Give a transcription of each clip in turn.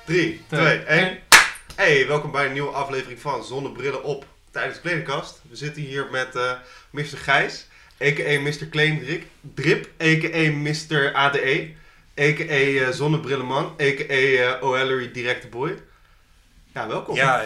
3, 2, 1. Hey, welkom bij een nieuwe aflevering van Zonnebrillen op tijdens Kledingkast. We zitten hier met Mr. Gijs, a.k.a. Mr. Kleding Drip, a.k.a. Mr. ADE, a.k.a. Zonnebrillenman, a.k.a. OLery Directe Boy. Ja, welkom. Ja,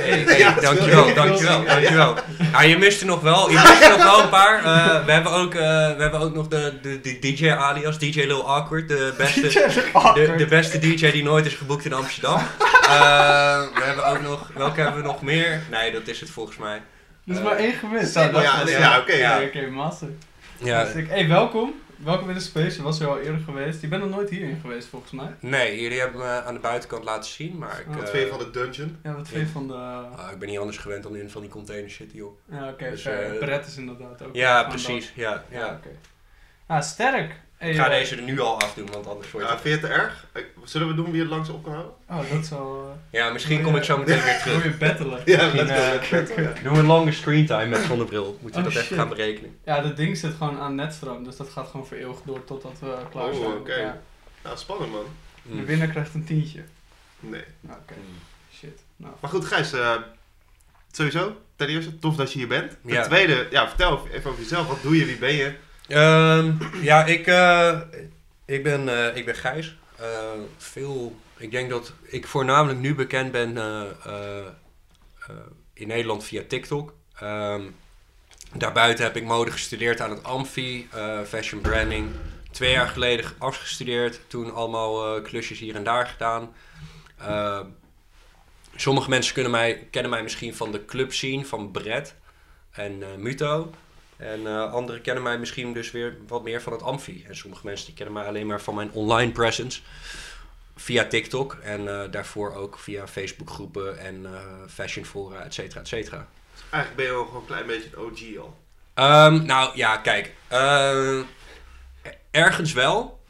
dankjewel. Ja, je mist er nog wel een paar. We hebben ook nog de DJ alias, DJ Lil Awkward, de beste DJ die nooit is geboekt in Amsterdam. We hebben ook nog, welke hebben we nog meer? Nee, dat is het volgens mij. Er is maar één gemist. Oké, master. Ja. Hey, welkom. Welkom in de Space. Je was er al eerder geweest. Je bent nog nooit hierin geweest volgens mij. Nee, jullie hebben me aan de buitenkant laten zien, maar wat vind je van de dungeon? Ja, wat vind je van de... ik ben niet anders gewend dan in van die container shit, joh. Ja, oké. Dus, Pret is inderdaad ook. Ja, precies. Ja. Oké. Sterk. Hey, Ik ga deze er nu al afdoen, want anders wordt het... Vind je het te erg? Zullen we doen wie het langs op kan houden? Oh, dat zal... Ja, misschien kom ik zo meteen weer terug. Doe je battelen. Ja, Doen we een lange screentime met zonnebril. Moeten we dat even gaan berekenen. Ja, dat ding zit gewoon aan netstroom, dus dat gaat gewoon voor eeuwig door totdat we klaar zijn. Oké. Ja. Nou, spannend man. De winnaar krijgt een tientje. Nee. Oké. Shit. Nou. Maar goed, Gijs, sowieso, ten eerste, tof dat je hier bent. Ten Ja. tweede, vertel even over jezelf. Wat doe je, wie ben je? Ik ben Gijs. Ik denk dat ik voornamelijk nu bekend ben in Nederland via TikTok. Daarbuiten heb ik mode gestudeerd aan het Amfi, fashion branding. 2 jaar geleden afgestudeerd, toen allemaal klusjes hier en daar gedaan. Sommige mensen kennen mij misschien van de club scene, van Brett en Muto. En anderen kennen mij misschien dus weer wat meer van het Amfi. En sommige mensen die kennen mij alleen maar van mijn online presence via TikTok. En daarvoor ook via Facebookgroepen en fashionfora, et cetera, et cetera. Eigenlijk ben je wel gewoon een klein beetje een OG al. Nou ja, kijk. Ergens wel.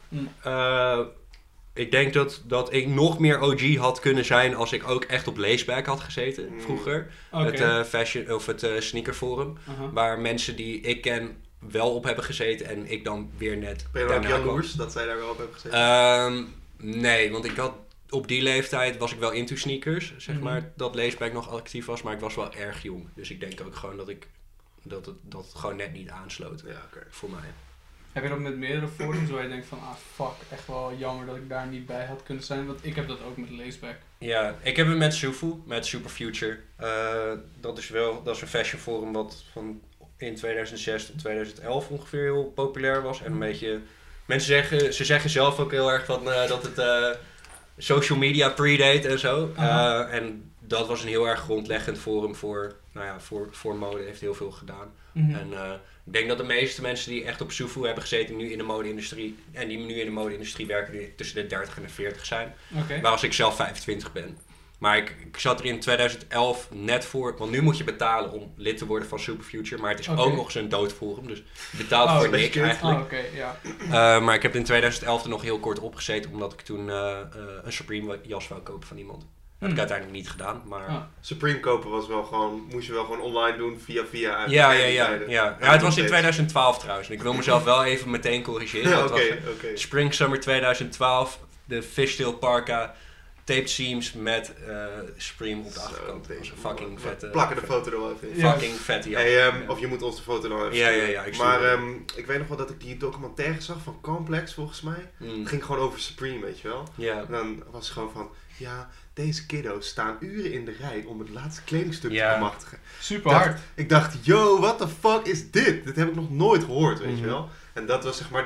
Ik denk dat ik nog meer OG had kunnen zijn als ik ook echt op Laceback had gezeten vroeger. Okay. Het sneakerforum. Waar mensen die ik ken wel op hebben gezeten en ik dan weer net. Ben je dan ook jaloers dat zij daar wel op hebben gezeten? Nee, want ik had op die leeftijd was ik wel into sneakers. Zeg maar dat Laceback nog actief was, maar ik was wel erg jong. Dus ik denk ook gewoon dat het gewoon net niet aansloot voor mij. Heb je dat met meerdere forums waar je denkt van, fuck, echt wel jammer dat ik daar niet bij had kunnen zijn? Want ik heb dat ook met Laceback. Ja, ik heb het met Sufu, met Superfuture. Dat is een fashion forum wat van in 2006 tot 2011 ongeveer heel populair was. En een beetje, ze zeggen zelf ook heel erg dat het social media predate en zo. En dat was een heel erg grondleggend forum voor mode, heeft heel veel gedaan. En ik denk dat de meeste mensen die echt op Sufu hebben gezeten nu in de mode-industrie en die nu in de mode-industrie werken, die tussen de 30 en de 40 zijn. Okay. Waar als ik zelf 25 ben. Maar ik zat er in 2011 net voor, want nu moet je betalen om lid te worden van Superfuture, maar het is ook nog eens een doodforum, dus je betaalt voor niks eigenlijk. Maar ik heb in 2011 er nog heel kort opgezeten, omdat ik toen een Supreme jas wou kopen van iemand. Dat heb ik uiteindelijk niet gedaan, maar... Supreme kopen was wel gewoon, moest je wel gewoon online doen via Ja, het was in 2012 trouwens. En ik wil mezelf wel even meteen corrigeren. Spring Summer 2012, de Fishtail Parka, taped seams met Supreme op de achterkant. Dat was een fucking vette... Plakken de foto er wel even in. Fucking vette jas. Of je moet ons de foto dan even sturen. Maar ik weet nog wel dat ik die documentaire zag van Complex volgens mij. Het ging gewoon over Supreme, weet je wel. Ja. En dan was het gewoon van, deze kiddo's staan uren in de rij om het laatste kledingstuk te bemachtigen. Super hard. Ik dacht, yo, what the fuck is dit? Dit heb ik nog nooit gehoord, weet je wel. En dat was zeg maar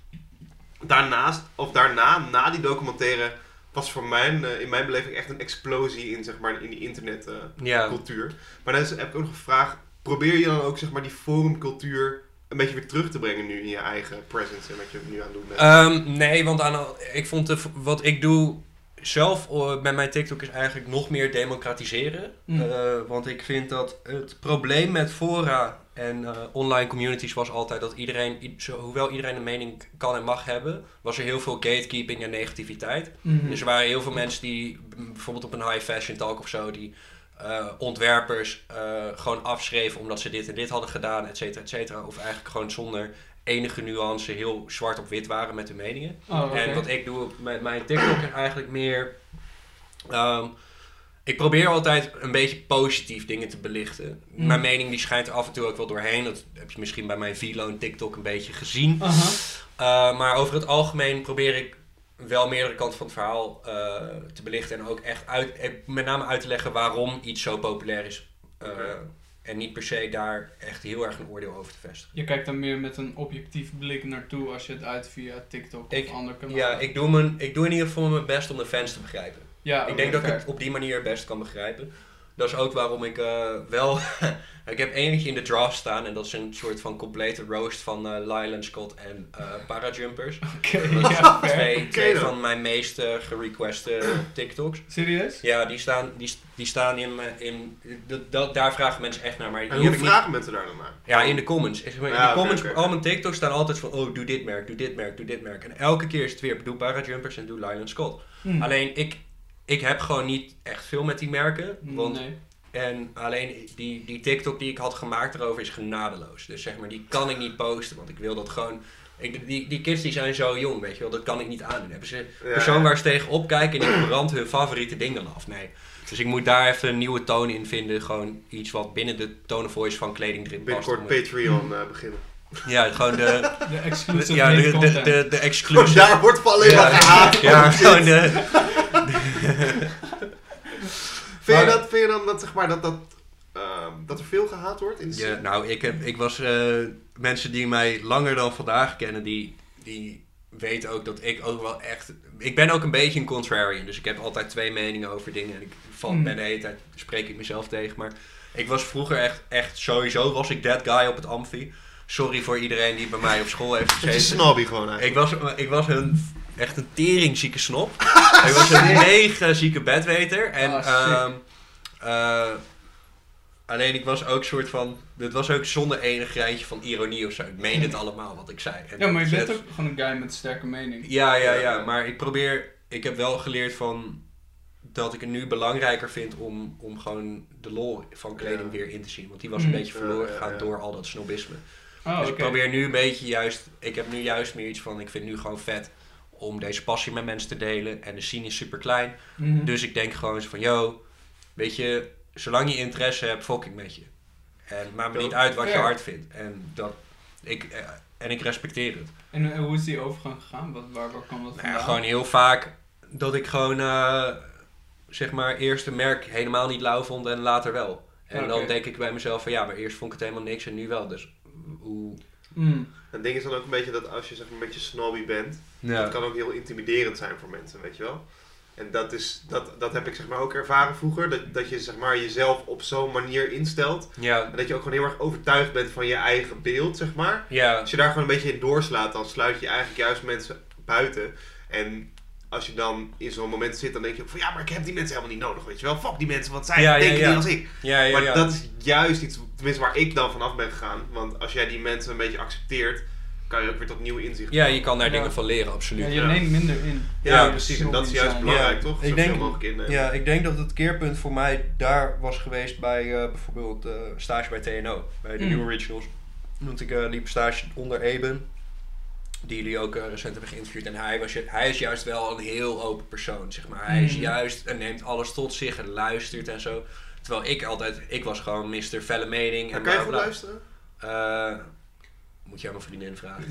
na die documentaire, was voor in mijn beleving echt een explosie in, zeg maar, in die internetcultuur. Maar dan heb ik ook nog gevraagd, probeer je dan ook, zeg maar, die forumcultuur een beetje weer terug te brengen nu in je eigen presence en wat je nu aan het doen bent? Nee, want ik vond wat ik doe zelf bij mijn TikTok is eigenlijk nog meer democratiseren. Want ik vind dat het probleem met fora en online communities was altijd dat hoewel iedereen een mening kan en mag hebben, was er heel veel gatekeeping en negativiteit. Dus er waren heel veel mensen die bijvoorbeeld op een high fashion talk of zo, die ontwerpers gewoon afschreven omdat ze dit en dit hadden gedaan, et cetera, et cetera. Of eigenlijk gewoon zonder enige nuance heel zwart op wit waren met hun meningen. En wat ik doe met mijn TikTok is eigenlijk meer Ik probeer altijd een beetje positief dingen te belichten. Mijn mening die schijnt er af en toe ook wel doorheen. Dat heb je misschien bij mijn Vilo en TikTok een beetje gezien. Maar over het algemeen probeer ik wel meerdere kanten van het verhaal te belichten. En ook echt met name uit te leggen waarom iets zo populair is. En niet per se daar echt heel erg een oordeel over te vestigen. Je kijkt dan meer met een objectief blik naartoe als je het uit via TikTok of andere kanalen. Ja, ik doe in ieder geval mijn best om de fans te begrijpen. Ja, ik denk dat ik het op die manier best kan begrijpen. Dat is ook waarom ik wel... ik heb eentje in de draft staan en dat is een soort van complete roast van Lylan Scott en Parajumpers. Ja, twee van mijn meest gerequeste TikToks. Serieus? Ja, die staan daar vragen mensen echt naar. Maar en hoe vragen mensen daar dan naar? Ja, in de comments. In de comments, al mijn TikToks staan altijd van, oh, doe dit merk, doe dit merk, doe dit merk. En elke keer is het weer, doe Parajumpers en doe Lylan Scott. Alleen, ik heb gewoon niet echt veel met die merken. Want nee. En alleen die TikTok die ik had gemaakt erover is genadeloos. Dus zeg maar, die kan ik niet posten, want ik wil dat gewoon... Die kids die zijn zo jong, weet je wel, dat kan ik niet aandoen. Hebben ze een persoon waar ze tegenop kijken en die brandt hun favoriete ding dan af? Nee. Dus ik moet daar even een nieuwe toon in vinden. Gewoon iets wat binnen de tone of voice van Kledingdrip past. Binnenkort Patreon beginnen. Ja, gewoon de exclusive content. De exclusive. Daar wordt van alleen maar gehaat. Ja, gewoon de... Vind je dan dat, zeg maar, dat er veel gehaat wordt? In de ja, nou, ik was... mensen die mij langer dan vandaag kennen, die weten ook dat ik ook wel echt... Ik ben ook een beetje een contrarian, dus ik heb altijd twee meningen over dingen. En ik ben de hele tijd spreek ik mezelf tegen, maar... Ik was vroeger echt sowieso was ik that guy op het amfi. Sorry voor iedereen die bij mij op school heeft gezeten. Het is snobby gewoon eigenlijk. Ik was echt een teringzieke snop. Ik was een mega zieke bedweter. En alleen ik was ook soort van... Het was ook zonder enig greintje van ironie of zo. Ik meen het allemaal wat ik zei. En ja, maar je bent ook gewoon een guy met een sterke mening. Ja. Maar ik heb wel geleerd van... Dat ik het nu belangrijker vind om gewoon de lol van kleding weer in te zien. Want die was een beetje verloren gegaan door al dat snobisme. Dus ik probeer nu een beetje ik heb nu juist meer iets van, ik vind het nu gewoon vet om deze passie met mensen te delen. En de scene is super klein. Dus ik denk gewoon zo van, yo, weet je, zolang je interesse hebt, fucking met je. En maakt me niet uit wat je hard vindt. En ik respecteer het. En hoe is die overgang gegaan? Waar kwam dat vandaan? Gewoon heel vaak dat ik gewoon... zeg maar, eerst een merk helemaal niet lauw vond en later wel. En dan denk ik bij mezelf van ja, maar eerst vond ik het helemaal niks en nu wel. Dus hoe... Het ding is dan ook een beetje dat als je zeg maar een beetje snobby bent, dat kan ook heel intimiderend zijn voor mensen, weet je wel. En dat heb ik zeg maar ook ervaren vroeger, dat je zeg maar jezelf op zo'n manier instelt. Ja. En dat je ook gewoon heel erg overtuigd bent van je eigen beeld, zeg maar. Ja. Als je daar gewoon een beetje in doorslaat, dan sluit je eigenlijk juist mensen buiten. En als je dan in zo'n moment zit, dan denk je van ja, maar ik heb die mensen helemaal niet nodig, weet je wel. Fuck die mensen, want zij denken niet als ik. Maar dat is juist iets, tenminste waar ik dan vanaf ben gegaan. Want als jij die mensen een beetje accepteert, kan je ook weer tot nieuwe inzichten komen. Ja, je kan daar dingen van leren, absoluut. Ja, je neemt minder in. Ja, precies. En dat is juist belangrijk, toch? Zoveel mogelijk innemen. Ja, ik denk dat het keerpunt voor mij daar was geweest bij bijvoorbeeld stage bij TNO. Bij de New Originals. Want ik liep stage onder Eben. Die jullie ook recent hebben geïnterviewd. En hij is juist wel een heel open persoon, zeg maar. Hij is juist en neemt alles tot zich en luistert en zo. Terwijl ik was gewoon Mr. Felle mening. En kan je goed luisteren? Moet je aan mijn vriendin vragen.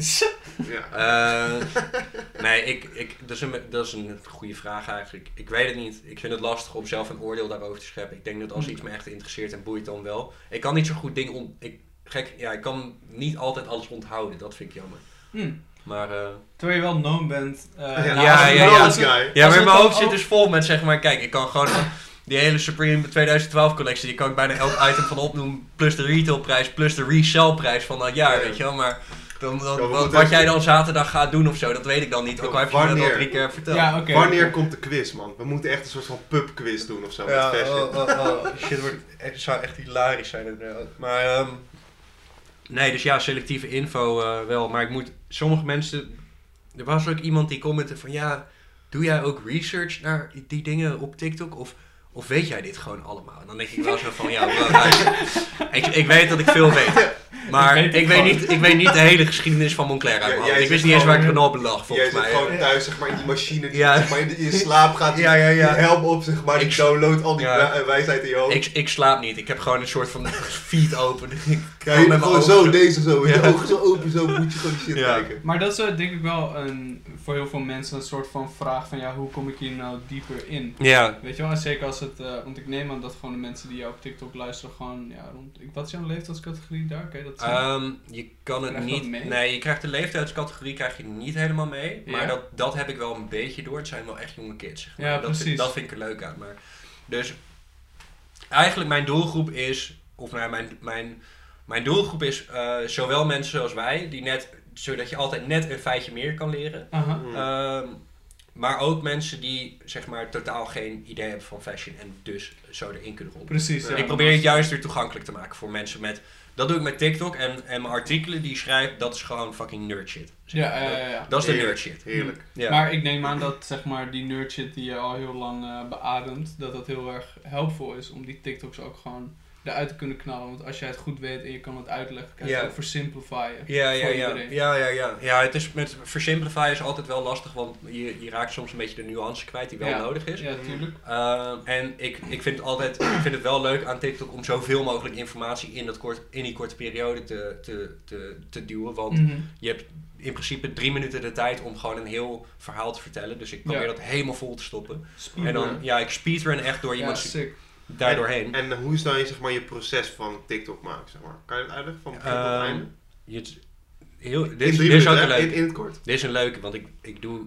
Ja. Nee, dat is een goede vraag eigenlijk. Ik weet het niet. Ik vind het lastig om zelf een oordeel daarover te scheppen. Ik denk dat als iets me echt interesseert en boeit dan wel. Ik kan niet zo goed dingen ik kan niet altijd alles onthouden. Dat vind ik jammer. Maar, terwijl je wel known bent. Ja, maar mijn hoofd zit dus vol met zeg maar, kijk, ik kan gewoon die hele Supreme 2012 collectie, die kan ik bijna elk item van opnoemen, plus de retailprijs, plus de resellprijs van dat jaar, weet je wel, maar wat jij dan zaterdag gaat doen of zo, dat weet ik dan niet, ook al heb je me dat al 3 keer verteld. Ja, wanneer komt de quiz, man? We moeten echt een soort van pubquiz doen of zo met fashion. Shit, het zou echt hilarisch zijn inderdaad. Maar, nee, dus ja, selectieve info wel, maar sommige mensen, er was ook iemand die commentte van ja, doe jij ook research naar die dingen op TikTok Of weet jij dit gewoon allemaal? En dan denk ik wel zo van, ja, bro, luister. Ik weet dat ik veel weet. Maar ik weet niet de hele geschiedenis van Moncler uit mijn hand. Ik wist niet eens waar ik Grenoble lag, volgens mij. Jij zit gewoon thuis, zeg maar, in die machine die Ja. zeg maar, in je slaap gaat. Die helm op, zeg maar, die downloadt al die wijsheid in je hoofd. Ik slaap niet. Ik heb gewoon een soort van feed open. Ja, je moet gewoon zo, deze zo, met je ogen zo open, zo moet je gewoon die shit kijken. Maar dat is denk ik wel voor heel veel mensen een soort van vraag van ja, hoe kom ik hier nou dieper in? Ja. Weet je wel, en zeker als het, want ik neem aan dat gewoon de mensen die jou op TikTok luisteren gewoon, ja, wat is jouw leeftijdscategorie daar? Kan je dat zien? Je kan het Krijg je niet, dat mee? nee, je krijgt de leeftijdscategorie krijg je niet helemaal mee, maar Ja. dat heb ik wel een beetje door. Het zijn wel echt jonge kids, zeg maar. Ja, dat precies. dat vind ik er leuk aan. Maar, dus eigenlijk mijn doelgroep is, of nou, mijn doelgroep is zowel mensen zoals wij, die zodat je altijd net een feitje meer kan leren. Aha. Maar ook mensen die zeg maar totaal geen idee hebben van fashion en dus zo erin kunnen rollen. Precies. Ja, Ja, Ik probeer het juist weer toegankelijk te maken voor mensen met... Dat doe ik met TikTok en mijn artikelen die ik schrijf, dat is gewoon fucking nerd shit. Ja. Dat is de Heerlijk. nerd shit. Heerlijk. Ja. Maar ik neem aan dat zeg maar die nerd shit die je al heel lang beademt, dat heel erg helpvol is om die TikToks ook gewoon eruit te kunnen knallen. Want als jij het goed weet en je kan het uitleggen, kan je het ook versimplifyen voor iedereen. Ja, het is met versimplify is altijd wel lastig, want je raakt soms een beetje de nuance kwijt die wel nodig is. Ja, tuurlijk. En ik vind het wel leuk aan TikTok om zoveel mogelijk informatie in die korte periode te duwen, want je hebt in principe 3 minuten de tijd om gewoon een heel verhaal te vertellen, dus ik probeer dat helemaal vol te stoppen. En dan, ik speedrun echt door iemand sick. daardoorheen. En hoe is dan zeg maar, je proces van TikTok maken, zeg maar? Kan je het uitleggen van begin tot einde? Dit is ook een leuke. In het kort. Dit is een leuke, want ik doe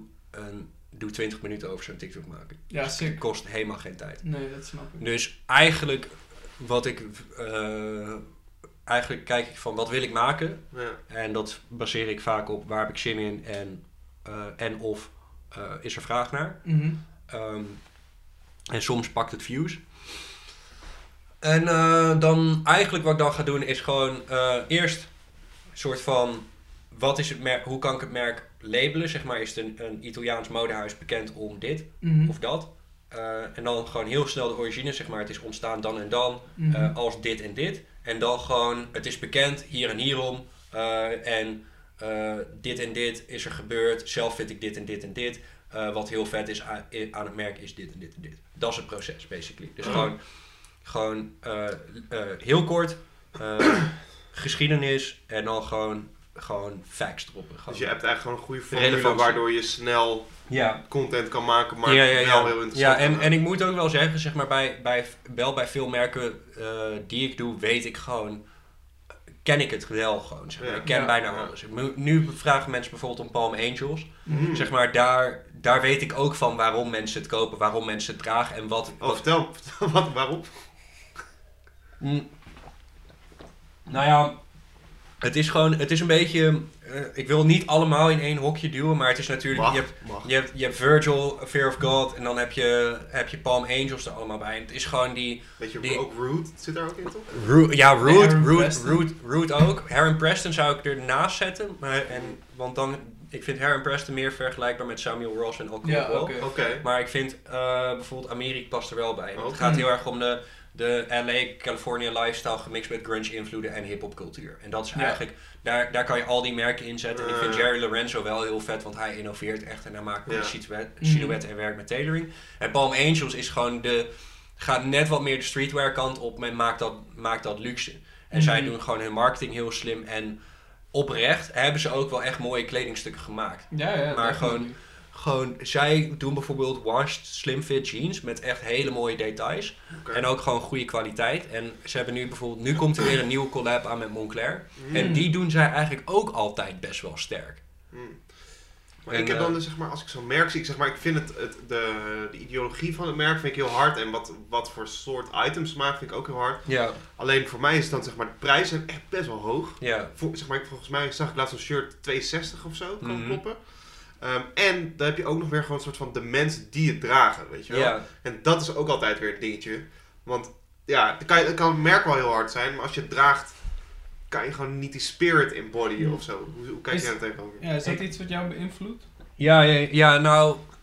20 minuten over zo'n TikTok maken. Ja, Dus sick. het kost helemaal geen tijd. Nee, dat snap ik. Dus eigenlijk eigenlijk kijk ik van wat wil ik maken. Ja. En dat baseer ik vaak op waar heb ik zin in en of is er vraag naar. En soms pakt het views. En dan eigenlijk wat ik dan ga doen is gewoon eerst een soort van wat is het merk, hoe kan ik het merk labelen? Zeg maar, is het een Italiaans modehuis bekend om dit of dat? En dan gewoon heel snel de origine, zeg maar, het is ontstaan dan en dan als dit en dit. En dan gewoon, het is bekend hier en hierom. En dit en dit is er gebeurd. Zelf vind ik dit en dit en dit. Wat heel vet is aan het merk is dit en dit en dit. Dat is het proces, basically. Dus gewoon heel kort geschiedenis en dan gewoon facts droppen. Dus je hebt eigenlijk gewoon een goede formule Relevantie. waardoor je snel content kan maken, maar Ja. wel heel interessant. Ja, en ik moet ook wel zeggen, zeg maar, bij veel merken die ik doe, weet ik gewoon, ken ik het wel gewoon. Zeg maar. Ja. Ik ken bijna alles. Nu vragen mensen bijvoorbeeld om Palm Angels. Zeg maar, daar weet ik ook van waarom mensen het kopen, waarom mensen het dragen en wat... Vertel waarom? Nou ja, het is een beetje... ik wil niet allemaal in één hokje duwen, maar het is natuurlijk... Je hebt Virgil, Fear of God, en dan heb je Palm Angels er allemaal bij. En het is gewoon die... Weet je, ook Root zit daar ook in, toch? Root ook. Heron Preston zou ik ernaast zetten, want dan... Ik vind Heron Preston meer vergelijkbaar met Samuel Ross en Alcohol. Ja, oké. Maar ik vind bijvoorbeeld Amerika past er wel bij. Het gaat heel erg om de LA, California lifestyle gemixt met grunge invloeden en hip-hop cultuur. En dat is eigenlijk, daar kan je al die merken in zetten. En ik vind Jerry Lorenzo wel heel vet, want hij innoveert echt en hij maakt silhouet en werkt met tailoring. En Palm Angels is gewoon gaat net wat meer de streetwear kant op en maakt dat luxe. En zij doen gewoon hun marketing heel slim en oprecht hebben ze ook wel echt mooie kledingstukken gemaakt. Ja, maar gewoon, zij doen bijvoorbeeld washed slim fit jeans met echt hele mooie details. En ook gewoon goede kwaliteit. En ze hebben nu komt er weer een nieuwe collab aan met Moncler. En die doen zij eigenlijk ook altijd best wel sterk. Maar ik heb dan dus, zeg maar, als ik zo'n merk zie, zeg maar, ik vind de ideologie van het merk vind ik heel hard. En wat voor soort items maken vind ik ook heel hard. Ja. Alleen voor mij is het dan, zeg maar, de prijzen zijn echt best wel hoog. Ja. Volgens mij zag ik laatst een shirt 2,60 of zo, kan kloppen. En dan heb je ook nog weer gewoon een soort van de mensen die het dragen, weet je wel. Ja. En dat is ook altijd weer een dingetje. Want ja, het kan het merk wel heel hard zijn, maar als je het draagt, kan je gewoon niet die spirit embodyen of zo. Hoe kijk jij daar tegenover? Ja, is dat iets wat jou beïnvloedt? Ja, nou,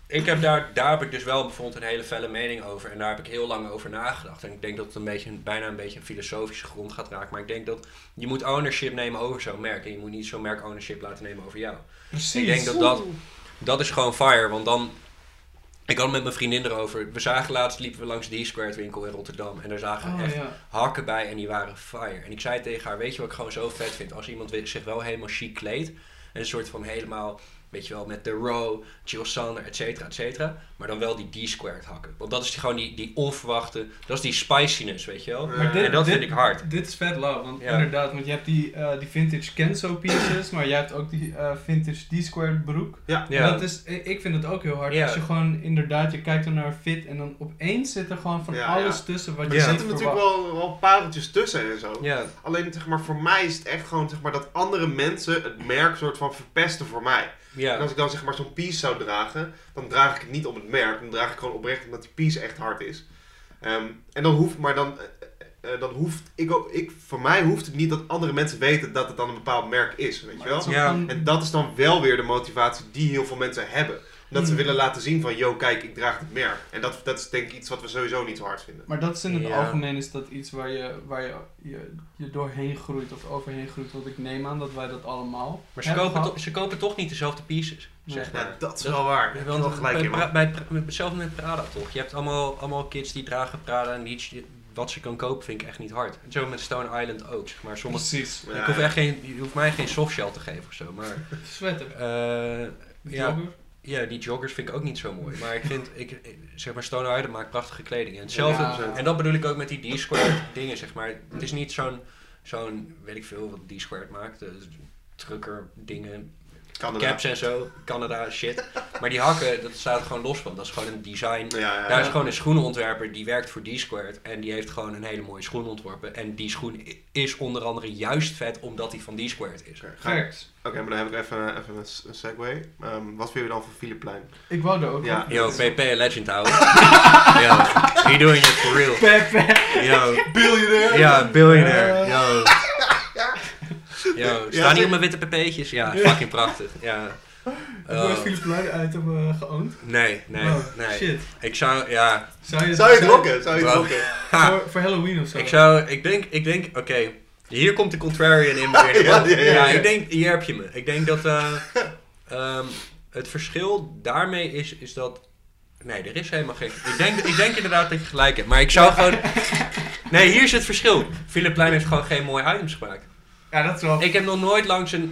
daar heb ik dus wel bijvoorbeeld een hele felle mening over. En daar heb ik heel lang over nagedacht. En ik denk dat het bijna een beetje een filosofische grond gaat raken. Maar ik denk dat je moet ownership nemen over zo'n merk. En je moet niet zo'n merk ownership laten nemen over jou. Precies. Ik denk dat is gewoon fire. Want dan... Ik had het met mijn vriendin erover. We zagen laatst, liepen we langs de D-Squared winkel in Rotterdam. En daar zagen we echt hakken bij en die waren fire. En ik zei tegen haar, weet je wat ik gewoon zo vet vind? Als iemand zich wel helemaal chic kleedt. En een soort van helemaal, weet je wel, met de Row, Jill Sander, et cetera. Maar dan wel die D-Squared hakken. Want dat is gewoon die onverwachte, dat is die spiciness, weet je wel. Maar en dat vind ik hard. Dit is vet lauw, want inderdaad, want je hebt die vintage Kenzo pieces, maar jij hebt ook die vintage D-Squared broek. Ja. Dat is, ik vind het ook heel hard. Als je gewoon inderdaad, je kijkt er naar fit en dan opeens zit er gewoon van alles tussen wat je er niet zitten natuurlijk wel pareltjes tussen en zo. Ja. Alleen zeg maar, voor mij is het echt gewoon zeg maar, dat andere mensen het merk soort van verpesten voor mij. Ja. En als ik dan zeg maar zo'n piece zou dragen, dan draag ik het niet om het merk. Dan draag ik gewoon oprecht omdat die piece echt hard is. En dan hoeft, voor mij hoeft het niet dat andere mensen weten dat het dan een bepaald merk is, weet je wel? Ja. En dat is dan wel weer de motivatie die heel veel mensen hebben. Dat ze willen laten zien van, yo, kijk, ik draag het merk. En dat is denk ik iets wat we sowieso niet zo hard vinden. Maar dat is in het algemeen is dat iets waar je doorheen groeit of overheen groeit. Want ik neem aan dat wij dat allemaal Maar ze kopen toch niet dezelfde pieces. Zeg maar. Ja, dat is wel waar. Daar heb je wel gelijk in. Hetzelfde met Prada toch. Je hebt allemaal kids die dragen Prada en wat ze kan kopen vind ik echt niet hard. En zo met Stone Island ook, zeg maar. Precies. Je hoeft mij geen softshell te geven of zo, maar... Sweater. Ja, die joggers vind ik ook niet zo mooi. Maar ik vind, zeg maar, Stone Island maakt prachtige kleding. En hetzelfde, en dat bedoel ik ook met die D-Squared dingen, zeg maar. Het is niet zo'n weet ik veel, wat D-Squared maakt. Trucker dingen, Canada. Caps en zo, Canada shit. Maar die hakken, dat staat er gewoon los van. Dat is gewoon een design. Daar is gewoon een schoenenontwerper die werkt voor D-Squared. En die heeft gewoon een hele mooie schoen ontworpen. En die schoen is onder andere juist vet omdat die van D-Squared is. Oké, maar dan heb ik even een segue. Wat vind je dan van Philippe Plein? Ik wou er ook op. Yo, PP, legend ouwe. Yo, he doing it for real. PP. Yo. Biljonair. Ja, biljonair. Yo. Yo, staan hier op mijn witte pp'tjes? Ja, fucking prachtig. Ja. Heb je Philippe Plein uit hem geowned? Nee. Shit. Ik zou Zou je het rocken? Voor Halloween of zo? Ik denk, oké. Hier komt de contrarian in me weer. Ja, ik denk, hier heb je me. Ik denk dat het verschil daarmee is dat... Nee, er is helemaal geen... Ik denk inderdaad dat je gelijk hebt. Maar ik zou gewoon... Nee, hier is het verschil. Philippe Plein heeft gewoon geen mooie items gemaakt. Ja, dat is wel... Ik heb nog nooit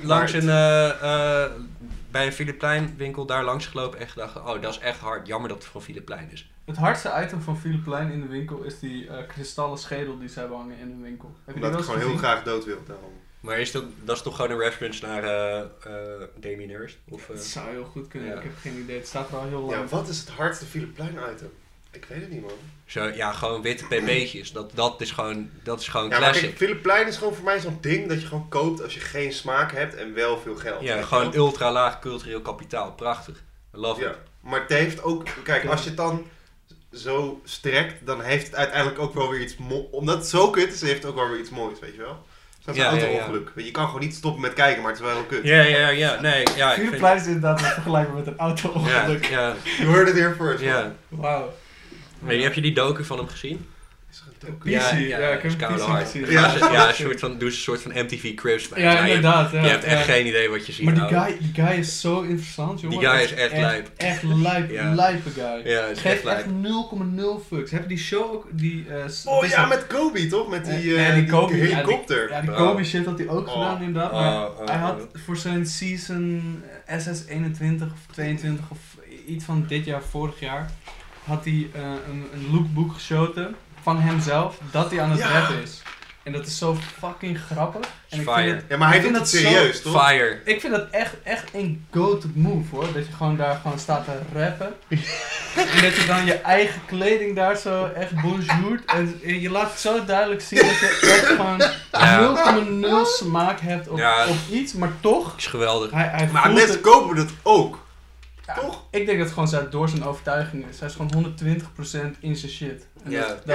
bij een Philippe Plein winkel daar langs gelopen en gedacht... Oh, dat is echt hard. Jammer dat het van Philippe Plein is. Het hardste item van Philippe Plein in de winkel is die kristallen schedel die ze hebben hangen in hun winkel. Omdat ik gewoon heel graag dood wil daarom. Maar dat is toch gewoon een reference naar Damien Hirst? Dat zou heel goed kunnen. Ik heb geen idee. Het staat er al heel lang. Ja, wat is het hardste Philippe Plein item? Ik weet het niet, man. Zo, ja, gewoon witte pp'tjes. Dat is gewoon classic. Maar kijk, Philippe Plein is gewoon voor mij zo'n ding dat je gewoon koopt als je geen smaak hebt en wel veel geld. Ja, gewoon ultra laag cultureel kapitaal. Prachtig. I love it. Maar het heeft ook... Kijk, als je het dan zo strekt, dan heeft het uiteindelijk ook wel weer iets moois. Omdat het zo kut is, heeft het ook wel weer iets moois, weet je wel? Dat is een auto-ongeluk. Je kan gewoon niet stoppen met kijken, maar het is wel heel kut. Ja. Philippe Plein is inderdaad vergelijkbaar met een auto-ongeluk. Ja. You heard it here first. Ja. Wauw. Nee, heb je die docu van hem gezien? Is er een docu? Ja, ik heb een PC gezien. Doe een soort van MTV Cribs. Ja, inderdaad. Je hebt echt geen idee wat je ziet. Maar die guy is zo interessant, jongen. Die guy is echt lijp. Echt lijpe guy. Ja, is geeft echt echt 0,0 fucks. Heb je die show ook? Met Kobe, toch? Met die helikopter. Ja, die Kobe shit had hij ook gedaan, inderdaad. Maar hij had voor zijn season SS21 of 22 of iets van dit jaar, vorig jaar, had hij een lookbook geschoten van hemzelf, dat hij aan het rappen is. En dat is zo fucking grappig. En ik vind het, maar hij vindt het serieus, toch? Fire. Ik vind dat echt een go-to move, hoor. Dat je gewoon daar staat te rappen. En dat je dan je eigen kleding daar zo echt bonjourt. En je laat het zo duidelijk zien dat je echt gewoon 0,0 smaak hebt op iets. Maar toch... Is geweldig. Maar mensen kopen dat ook. Ja, toch? Ik denk dat het gewoon door zijn overtuiging is. Hij is gewoon 120% in zijn shit. En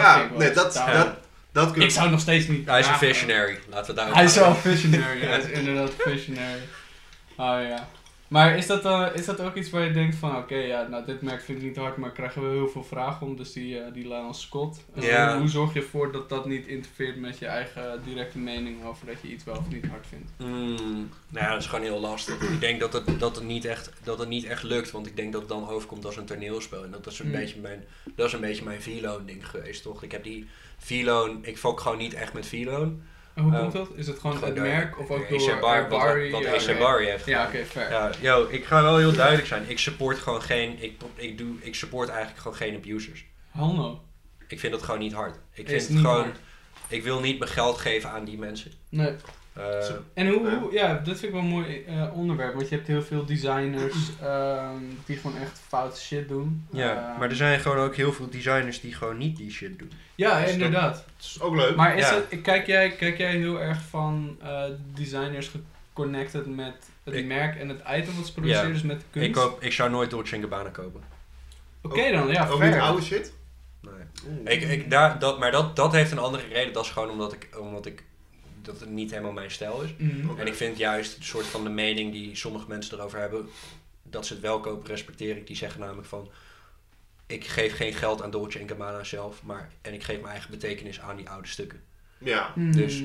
dat ik zou nog steeds niet... Hij is een visionary. Laten we daar Hij is wel een visionary. Hij is inderdaad een visionary. Oh ja. Maar is dat ook iets waar je denkt van, oké, ja, nou dit merk vind ik niet hard, maar krijgen we heel veel vragen om, dus die Lionel Scott. Ja. Hoe zorg je ervoor dat dat niet interfereert met je eigen directe mening over dat je iets wel of niet hard vindt? Nou ja, dat is gewoon heel lastig. Ik denk dat het niet echt lukt, want ik denk dat het dan overkomt als een toneelspel. En dat is een beetje mijn V-Loan ding geweest, toch? Ik heb die V-Loan, ik fok gewoon niet echt met V-Loan. En hoe komt dat? Is het gewoon het merk of ook door Barry? Wat A$AP Barry heeft. Ja, oké, fair. Ja, ik ga wel heel duidelijk zijn. Ik support gewoon ik support eigenlijk gewoon geen abusers. Hallo. Ik vind dat gewoon niet hard. Ik Is vind niet het gewoon, hard. ik wil niet mijn geld geven aan die mensen. Nee. En ja, dat vind ik wel een mooi onderwerp, want je hebt heel veel designers die gewoon echt foute shit doen. Ja, maar er zijn gewoon ook heel veel designers die gewoon niet die shit doen. Ja, Dus inderdaad. Dat is ook leuk. Maar kijk jij heel erg van designers geconnected met het merk en het item wat ze produceren, dus met de kunst? Ik zou nooit Dolce & Gabbana kopen. Oké dan, ja, ook fair. niet oude shit? Nee. Dat heeft een andere reden. Dat is gewoon omdat dat het niet helemaal mijn stijl is. Mhm. En ik vind juist een soort van de mening die sommige mensen erover hebben, dat ze het wel kopen, respecteer ik. Die zeggen namelijk van, ik geef geen geld aan Dolce & Gabbana zelf, en ik geef mijn eigen betekenis aan die oude stukken. Ja. Dus,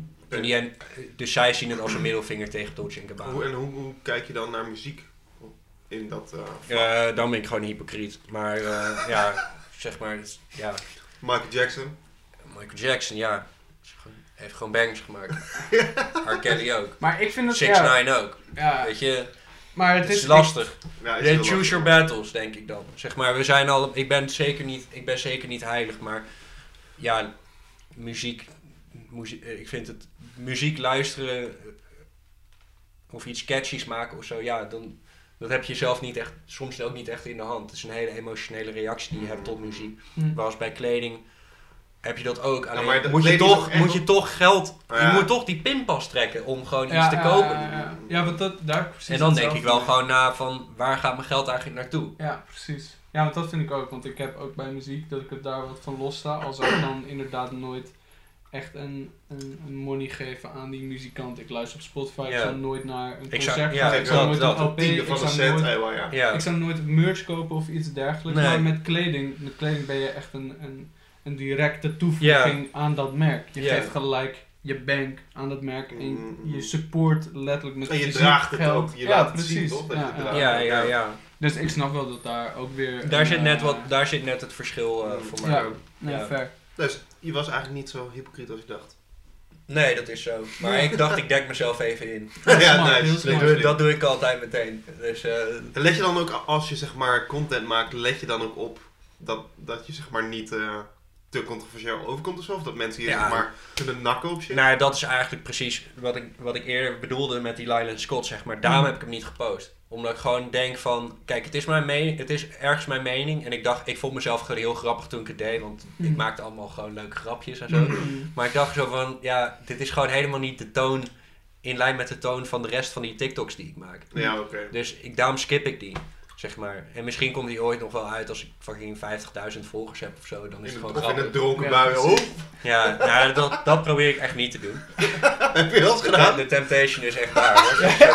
dus zij zien het als een middelvinger tegen Dolce & Gabbana. Hoe kijk je dan naar muziek in dat dan ben ik gewoon een hypocriet. Maar ja, zeg maar, ja. Michael Jackson? Michael Jackson, ja. Heeft gewoon bangers gemaakt. R. Kelly ook. Maar ik vind het 6ix9ine ook. Ja. Weet je, Maar het is lastig. Ja, Choose your battles, denk ik dan. Zeg maar, ik ben zeker niet heilig, maar ja, muziek, ik vind het, muziek luisteren of iets catchies maken of zo, ja, dat heb je zelf niet echt, soms ook niet echt in de hand. Het is een hele emotionele reactie die je hebt tot muziek. Zoals bij kleding heb je dat ook. Alleen maar moet je toch geld, ja. je moet toch die pinpas trekken om gewoon iets te kopen. Ja, want daar precies. En dan denk ik wel gewoon na van, waar gaat mijn geld eigenlijk naartoe? Ja, precies. Ja, want dat vind ik ook. Want ik heb ook bij muziek dat ik het daar wat van lossta. Al zou ik dan inderdaad nooit echt een money geven aan die muzikant. Ik luister op Spotify, ik zou nooit naar een concert gaan. Ik zou nooit een LP, ik zou nooit merch kopen of iets dergelijks. Nee. Maar met kleding ben je echt een directe toevoeging aan dat merk. Je geeft gelijk je bank aan dat merk en je support letterlijk met fysiek geld. En je draagt het ook, je laat het zien, toch? Ja. Dus ik snap wel dat daar ook weer... Daar zit net het verschil voor mij ook. Ja, fair. Dus je was eigenlijk niet zo hypocriet als je dacht. Nee, dat is zo. Maar ik dacht, ik dek mezelf even in. Ja, dat doe ik altijd meteen. Dus, en let je dan ook, als je zeg maar content maakt, let je dan ook op dat je zeg maar niet te controversieel overkomt of zo? Of dat mensen hier zeg maar kunnen nakken op shit? Nou, dat is eigenlijk precies wat ik eerder bedoelde met die Lionel Scott, zeg maar. Daarom heb ik hem niet gepost. Omdat ik gewoon denk van, kijk, het is ergens mijn mening. En ik vond mezelf gewoon heel grappig toen ik het deed. Want ik maakte allemaal gewoon leuke grapjes en zo. Maar ik dacht zo van, ja, dit is gewoon helemaal niet de toon, in lijn met de toon van de rest van die TikToks die ik maak. Ja, oké. Dus daarom skip ik die, zeg maar. En misschien komt die ooit nog wel uit als ik fucking 50.000 volgers heb of zo. Dan is het gewoon grappig. Of in een dronken bui. Ja, nou, dat probeer ik echt niet te doen. Heb je dat gedaan? De temptation is echt daar.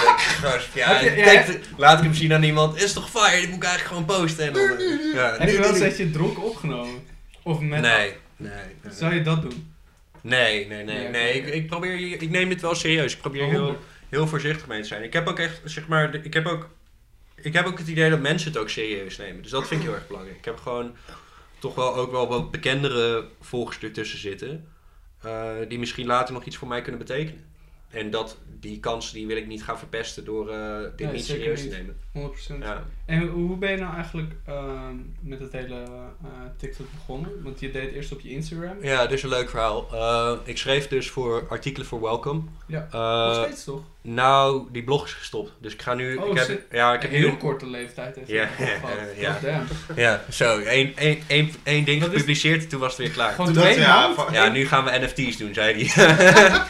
Laat ik hem zien aan iemand. Is toch fire? Die moet ik eigenlijk gewoon posten. En dan, heb je wel eens dat je dronken opgenomen? Of met... Nee. Zou je dat doen? Nee. Ik neem dit wel serieus. Ik probeer heel voorzichtig mee te zijn. Ik heb ook echt, zeg maar, ik heb ook het idee dat mensen het ook serieus nemen. Dus dat vind ik heel erg belangrijk. Ik heb gewoon toch wel ook wel wat bekendere volgers ertussen zitten. Die misschien later nog iets voor mij kunnen betekenen. En die kans die wil ik niet gaan verpesten door dit niet serieus te nemen. 100%. Ja. En hoe ben je nou eigenlijk met het hele TikTok begonnen? Want je deed het eerst op je Instagram. Ja, dus een leuk verhaal. Ik schreef dus voor artikelen voor Welcome. Ja, nog steeds toch? Nou, die blog is gestopt. Dus ik ga nu... ik heb een heel korte leeftijd. Ja, zo. Één ding gepubliceerd, toen was het weer klaar. Gewoon 2 maanden? Ja, nu gaan we NFT's doen, zei hij.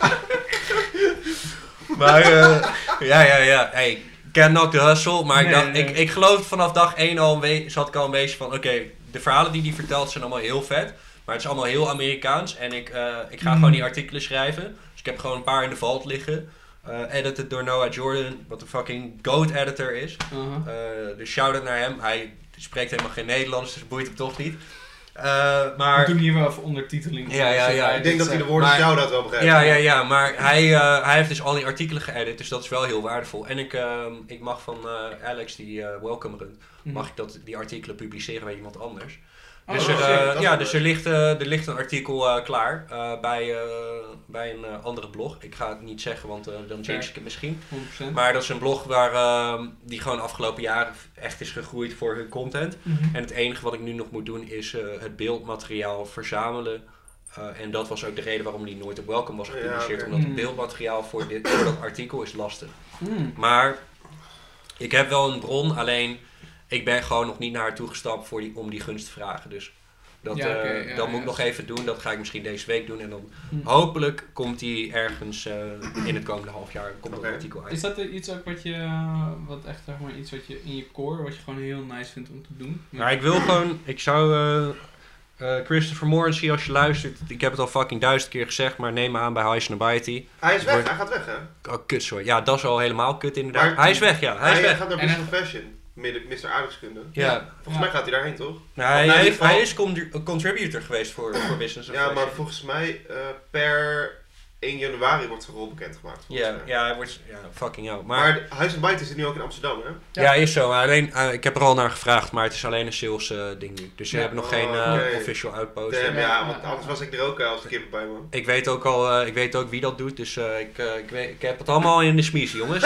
Maar, hey, can't knock the hustle. Maar ik geloof vanaf dag 1 zat ik al een beetje van, oké, de verhalen die hij vertelt zijn allemaal heel vet. Maar het is allemaal heel Amerikaans. En ik ga gewoon die artikelen schrijven. Dus ik heb gewoon een paar in de vault liggen. edited door Noah Jordan, wat een fucking GOAT editor is. Dus shout-out naar hem. Hij spreekt helemaal geen Nederlands, dus boeit hem toch niet. Maar... We doen hier wel even ondertiteling. Ja. Ik denk dat hij de woorden shout-out wel begrijpt. Ja, maar hij heeft dus al die artikelen geëdit, dus dat is wel heel waardevol. En ik mag van Alex, die Welcome runt, mag ik die artikelen publiceren bij iemand anders. Dus, dus er ligt een artikel klaar bij een andere blog. Ik ga het niet zeggen, want dan jinx ik het misschien. 100%. Maar dat is een blog die gewoon de afgelopen jaren echt is gegroeid voor hun content. En het enige wat ik nu nog moet doen is het beeldmateriaal verzamelen. En dat was ook de reden waarom die nooit op Welcome was gepubliceerd. Omdat het beeldmateriaal voor dat artikel is lastig. Maar ik heb wel een bron, alleen... Ik ben gewoon nog niet naar haar toegestapt om die gunst te vragen. Dus dat moet ik nog even doen. Dat ga ik misschien deze week doen. En dan hopelijk komt die ergens in het komende half jaar komt dat artikel uit. Is dat iets ook wat je in je core, wat je gewoon heel nice vindt om te doen? Maar ik zou Christopher Morency, als je luistert, ik heb het al fucking 1000 keer gezegd, maar neem me aan bij High Snobiety. Hij is weg, hij gaat weg hè? Oh, kut sorry. Ja, dat is al helemaal kut inderdaad. Maar hij is weg, ja. Hij gaat naar Business Fashion. Mr. Aardrijkskunde. Ja. Volgens mij gaat hij daarheen, toch? Nou, hij is contributor geweest voor Business. Ja, maar volgens mij per 1 januari wordt zijn rol bekendgemaakt. Hij wordt fucking jou. Maar Huis en Bijt zit nu ook in Amsterdam, hè? Ja, is zo. Maar alleen, ik heb er al naar gevraagd, maar het is alleen een sales ding nu. Dus je hebt nog geen official outpost. Want anders was ik er ook als een kippen bij, man. Ik weet ook wie dat doet, dus ik heb het allemaal in de smies, jongens.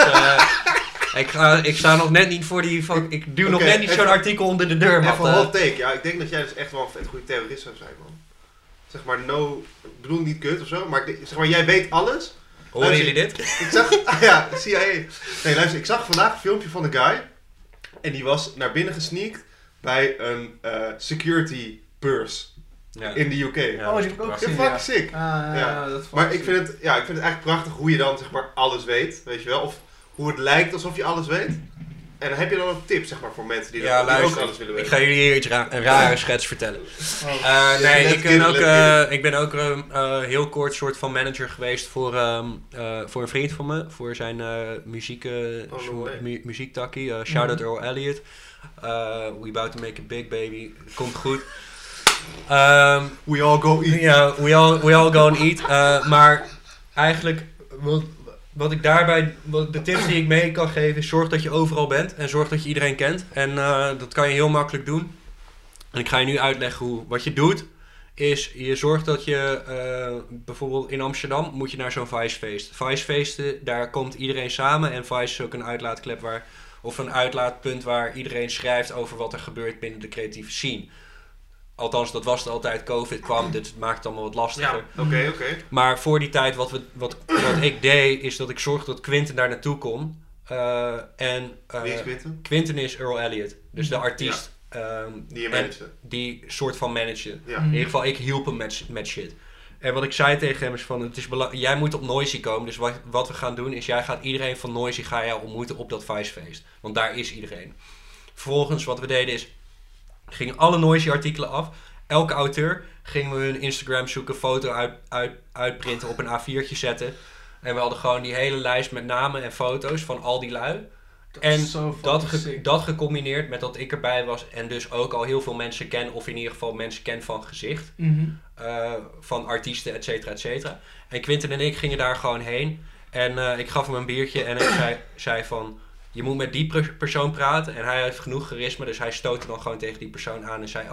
Ik sta nog net niet voor die... Ik duw nog net niet zo'n artikel onder de deur. Even een hot take. Ja, ik denk dat jij dus echt wel een vet goede terrorist zou zijn, man. Zeg maar, ik bedoel niet kut of zo, maar zeg maar, jij weet alles. Horen jullie dit? Ik zag... CIA. Nee, luister, ik zag vandaag een filmpje van een guy. En die was naar binnen gesneakt bij een security beurs. In de UK. Die heb ik ook gezien. Fucking sick. Maar ik vind het eigenlijk prachtig hoe je dan, zeg maar, alles weet. Weet je wel? Of hoe het lijkt alsof je alles weet. En dan heb je dan ook tips, zeg maar, voor mensen die ook alles willen weten. Ik ga jullie hier een rare schets vertellen. Ik ben ook heel kort soort van manager geweest voor een vriend van me. Voor zijn muziektakkie. Shout-out Earl Elliott. We about to make a big baby. Komt goed. We all go eat. Ja, we all go and eat. Maar eigenlijk... Wat ik daarbij, de tips die ik mee kan geven is: zorg dat je overal bent en zorg dat je iedereen kent. En dat kan je heel makkelijk doen. En ik ga je nu uitleggen wat je doet. Is je zorgt dat je bijvoorbeeld in Amsterdam moet je naar zo'n Vice-feest. Vice-feesten, daar komt iedereen samen. En Vice is ook een uitlaatklep of een uitlaatpunt waar iedereen schrijft over wat er gebeurt binnen de creatieve scene. Althans, dat was het altijd. COVID kwam, dit maakt het allemaal wat lastiger. Ja, oké. Maar voor die tijd, wat ik deed, is dat ik zorgde dat Quinten daar naartoe kon. Wie is Quinten? Quinten is Earl Elliott, dus de artiest. Die je managde. Die soort van managde. Ja. In ieder geval, ik hielp hem met shit. En wat ik zei tegen hem is van, jij moet op Noisy komen. Dus wat we gaan doen is, jij gaat iedereen van Noisy ontmoeten op dat Vicefeest. Want daar is iedereen. Vervolgens, wat we deden is... Gingen alle Noisy artikelen af. Elke auteur gingen we hun Instagram zoeken, foto uitprinten, op een A4'tje zetten. En we hadden gewoon die hele lijst met namen en foto's van al die lui. Dat gecombineerd met dat ik erbij was en dus ook al heel veel mensen ken, of in ieder geval mensen ken van gezicht. Van artiesten, et cetera, et cetera. En Quinten en ik gingen daar gewoon heen. En ik gaf hem een biertje en ik zei van... Je moet met die persoon praten en hij heeft genoeg charisma, dus hij stootte dan gewoon tegen die persoon aan en zei: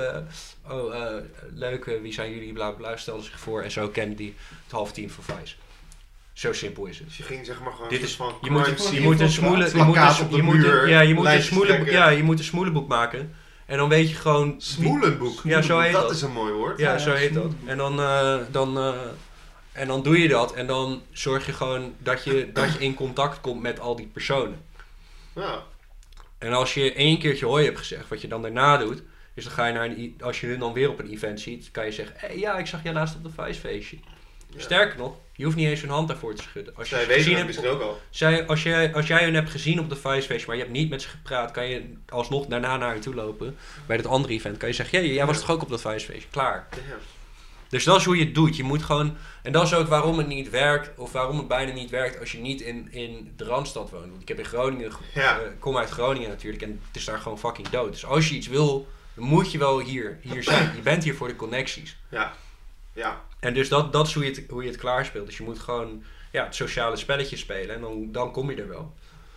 leuk, wie zijn jullie, bla bla, stelde zich voor en zo kende die het halve team van Vice. Zo simpel is het. Dus je ging zeg maar gewoon dit is van je moet een smoelenboek maken en dan weet je gewoon smoelenboek. Ja, zo heet dat is een mooi woord. Ja, zo heet dat. En dan doe je dat en dan zorg je gewoon dat je in contact komt met al die personen. Ja. En als je 1 keertje hoi hebt gezegd, wat je dan daarna doet, is dan ga je als je hun dan weer op een event ziet, kan je zeggen: ik zag jij laatst op de Vice-feestje. Ja. Sterker nog, je hoeft niet eens hun hand daarvoor te schudden. Als zij weten het misschien ook al. Als jij hun hebt gezien op de Vice-feestje, maar je hebt niet met ze gepraat, kan je alsnog daarna naar je toe lopen. Bij dat andere event kan je zeggen: jij was toch ook op dat Vice-feestje? Klaar. Dus dat is hoe je het doet. Je moet gewoon... En dat is ook waarom het niet werkt, of waarom het bijna niet werkt als je niet in de Randstad woont. Want ik heb in Groningen... kom uit Groningen natuurlijk en het is daar gewoon fucking dood. Dus als je iets wil, dan moet je wel hier zijn. Je bent hier voor de connecties. Ja. En dus dat is hoe je het klaarspeelt. Dus je moet gewoon het sociale spelletje spelen en dan kom je er wel.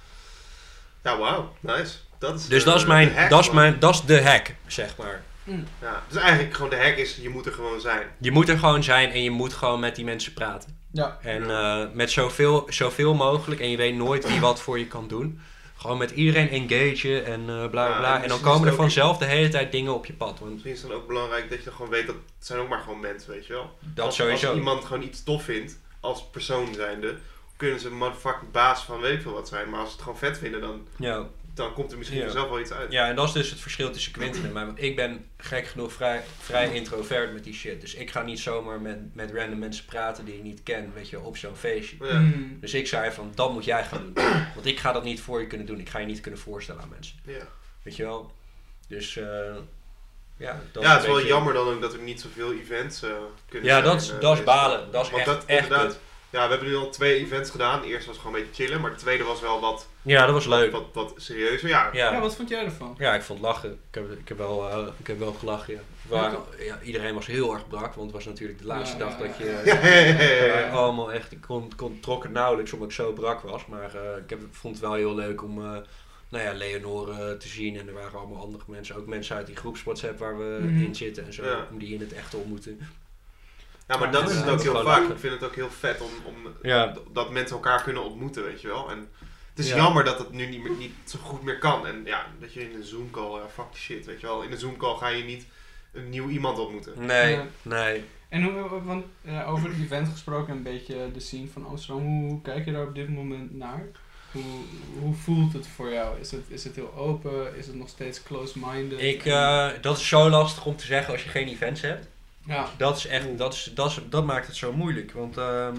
Ja, wauw. Nice. Dat is dus dat is de hack, zeg maar. Ja, dus eigenlijk gewoon de hack is, je moet er gewoon zijn. Je moet er gewoon zijn en je moet gewoon met die mensen praten. Ja. En met zoveel mogelijk, en je weet nooit wie wat voor je kan doen. Gewoon met iedereen engagen en bla bla bla. En dan komen er vanzelf de hele tijd dingen op je pad. Want misschien is het dan ook belangrijk dat je gewoon weet dat het zijn ook maar gewoon mensen, weet je wel. Sowieso. Als iemand gewoon iets tof vindt, als persoon zijnde, kunnen ze een motherfucking baas van weet ik veel wat zijn. Maar als ze het gewoon vet vinden, dan komt er misschien vanzelf wel iets uit. Ja, en dat is dus het verschil tussen Quinten en mij. Want ik ben gek genoeg vrij introvert met die shit. Dus ik ga niet zomaar met random mensen praten die ik niet ken, weet je, op zo'n feestje. Ja. Dus ik zei van, dat moet jij gaan doen. Want ik ga dat niet voor je kunnen doen. Ik ga je niet kunnen voorstellen aan mensen. Ja. Weet je wel? Dus het is wel jammer dan ook dat er niet zoveel events kunnen zijn. Ja, dat is balen. Dat is echt kut. Ja, we hebben nu al 2 events gedaan. De eerste was gewoon een beetje chillen, maar de tweede was wel wat... Ja, dat was leuk. Wat serieuzer, ja. Wat vond jij ervan? Ja, ik vond het lachen. Ik heb wel gelachen, iedereen was heel erg brak, want het was natuurlijk de laatste dag dat je... allemaal echt, ik trok het nauwelijks omdat ik zo brak was, maar ik vond het wel heel leuk om... Leonore te zien en er waren allemaal andere mensen, ook mensen uit die groeps WhatsApp waar we in zitten en zo, om die in het echt te ontmoeten. Ja, maar dat is het ook heel vaak. Ik vind het ook heel vet dat mensen elkaar kunnen ontmoeten, weet je wel. En het is jammer dat het nu niet zo goed meer kan. En ja, dat je in een Zoom call, fuck die shit, weet je wel. In een Zoom call ga je niet een nieuw iemand ontmoeten. Nee. En over het event gesproken, een beetje de scene van Amsterdam. Hoe kijk je daar op dit moment naar? Hoe voelt het voor jou? Is het heel open? Is het nog steeds close-minded? Dat is zo lastig om te zeggen als je geen events hebt. Ja. Dat is echt, dat maakt het zo moeilijk. Want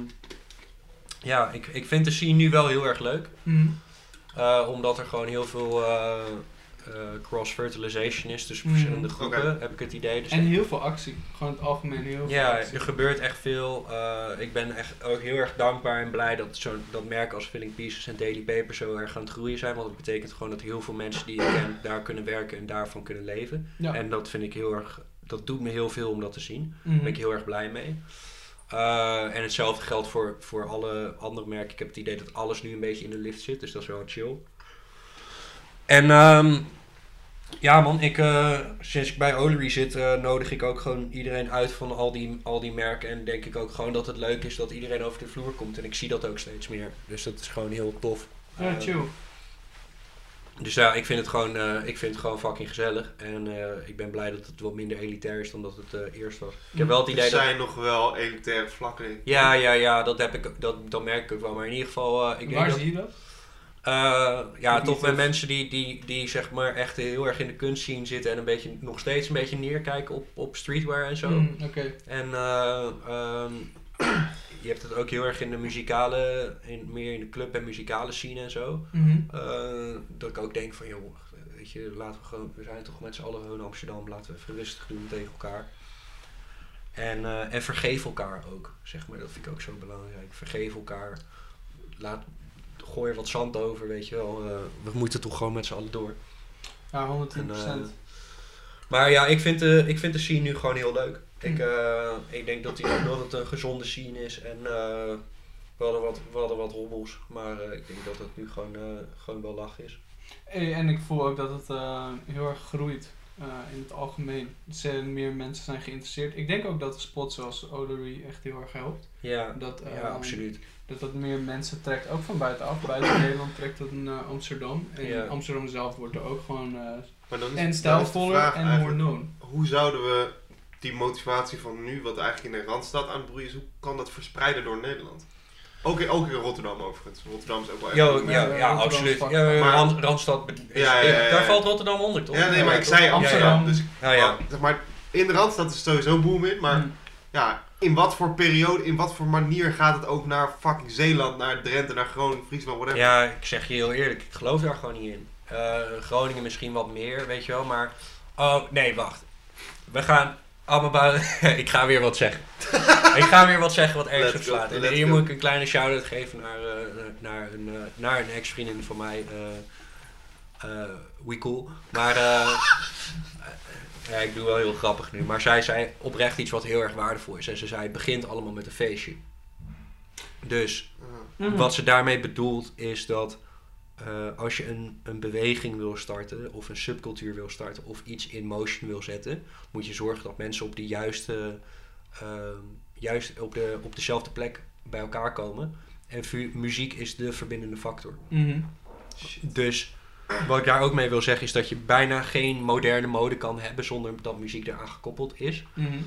ik vind de scene nu wel heel erg leuk. Omdat er gewoon heel veel cross-fertilization is tussen verschillende groepen, heb ik het idee. Dus en heel veel actie. Gewoon in het algemeen heel veel actie. Er gebeurt echt veel. Ik ben echt ook heel erg dankbaar en blij dat merken als Filling Pieces en Daily Paper zo erg aan het groeien zijn. Want dat betekent gewoon dat heel veel mensen die ik ken daar kunnen werken en daarvan kunnen leven. Ja. En dat vind ik heel erg... Dat doet me heel veel om dat te zien. Daar ben ik heel erg blij mee. En hetzelfde geldt voor alle andere merken. Ik heb het idee dat alles nu een beetje in de lift zit. Dus dat is wel chill. En sinds ik bij Olery zit, nodig ik ook gewoon iedereen uit van al die merken. En denk ik ook gewoon dat het leuk is dat iedereen over de vloer komt. En ik zie dat ook steeds meer. Dus dat is gewoon heel tof. Ja, chill. Dus ja, ik vind het gewoon fucking gezellig. En ik ben blij dat het wat minder elitair is dan dat het eerst was. Ik heb wel het idee er zijn nog wel elitaire vlakken. Ja, dat merk ik ook wel. Maar in ieder geval... Waar zie je dat? Toch met mensen die zeg maar echt heel erg in de kunst zien zitten en nog steeds een beetje neerkijken op streetwear en zo. Okay. En je hebt het ook heel erg in de muzikale, meer in de club en muzikale scene en zo. Dat ik ook denk van, joh, weet je, we zijn toch met z'n allen gewoon in Amsterdam, laten we even rustig doen tegen elkaar. En vergeef elkaar ook, zeg maar, dat vind ik ook zo belangrijk. Vergeef elkaar, gooi er wat zand over, weet je wel. We moeten toch gewoon met z'n allen door. Ja, 110%. Maar ja, ik vind de scene nu gewoon heel leuk. Ik denk dat het een gezonde scene is en we hadden wat hobbels, maar ik denk dat het nu gewoon wel lach is. En ik voel ook dat het heel erg groeit in het algemeen. Meer mensen zijn geïnteresseerd. Ik denk ook dat de spot zoals Olery echt heel erg helpt. Ja, absoluut. Dat meer mensen trekt, ook van buitenaf. Buiten Nederland trekt het naar Amsterdam. En Amsterdam zelf wordt er ook gewoon stijlvoller en more known. Hoe zouden we die motivatie van nu, wat eigenlijk in de Randstad aan het broeien is, hoe kan dat verspreiden door Nederland? Ook in Rotterdam overigens. Rotterdam is ook wel echt... Ja, absoluut. Randstad, daar valt Rotterdam onder, toch? Ja, nee, maar ik zei Amsterdam. Dus zeg maar, in de Randstad is het sowieso boom in, maar in wat voor periode, in wat voor manier gaat het ook naar fucking Zeeland, naar Drenthe, naar Groningen, Friesland, whatever? Ja, ik zeg je heel eerlijk, ik geloof daar gewoon niet in. Groningen misschien wat meer, weet je wel, maar... Oh, nee, wacht. Ik ga weer wat zeggen. Ik ga weer wat zeggen wat ergens op slaat. En hier go. moet ik een kleine shout-out geven naar een ex-vriendin van mij. We cool. Maar ja, ik doe wel heel grappig nu. Maar zij zei oprecht iets wat heel erg waardevol is. En ze zei, het begint allemaal met een feestje. Dus wat ze daarmee bedoelt is dat als je een beweging wil starten of een subcultuur wil starten of iets in motion wil zetten, moet je zorgen dat mensen op de juist op dezelfde plek bij elkaar komen. En muziek is de verbindende factor. Dus wat ik daar ook mee wil zeggen is dat je bijna geen moderne mode kan hebben zonder dat muziek eraan gekoppeld is.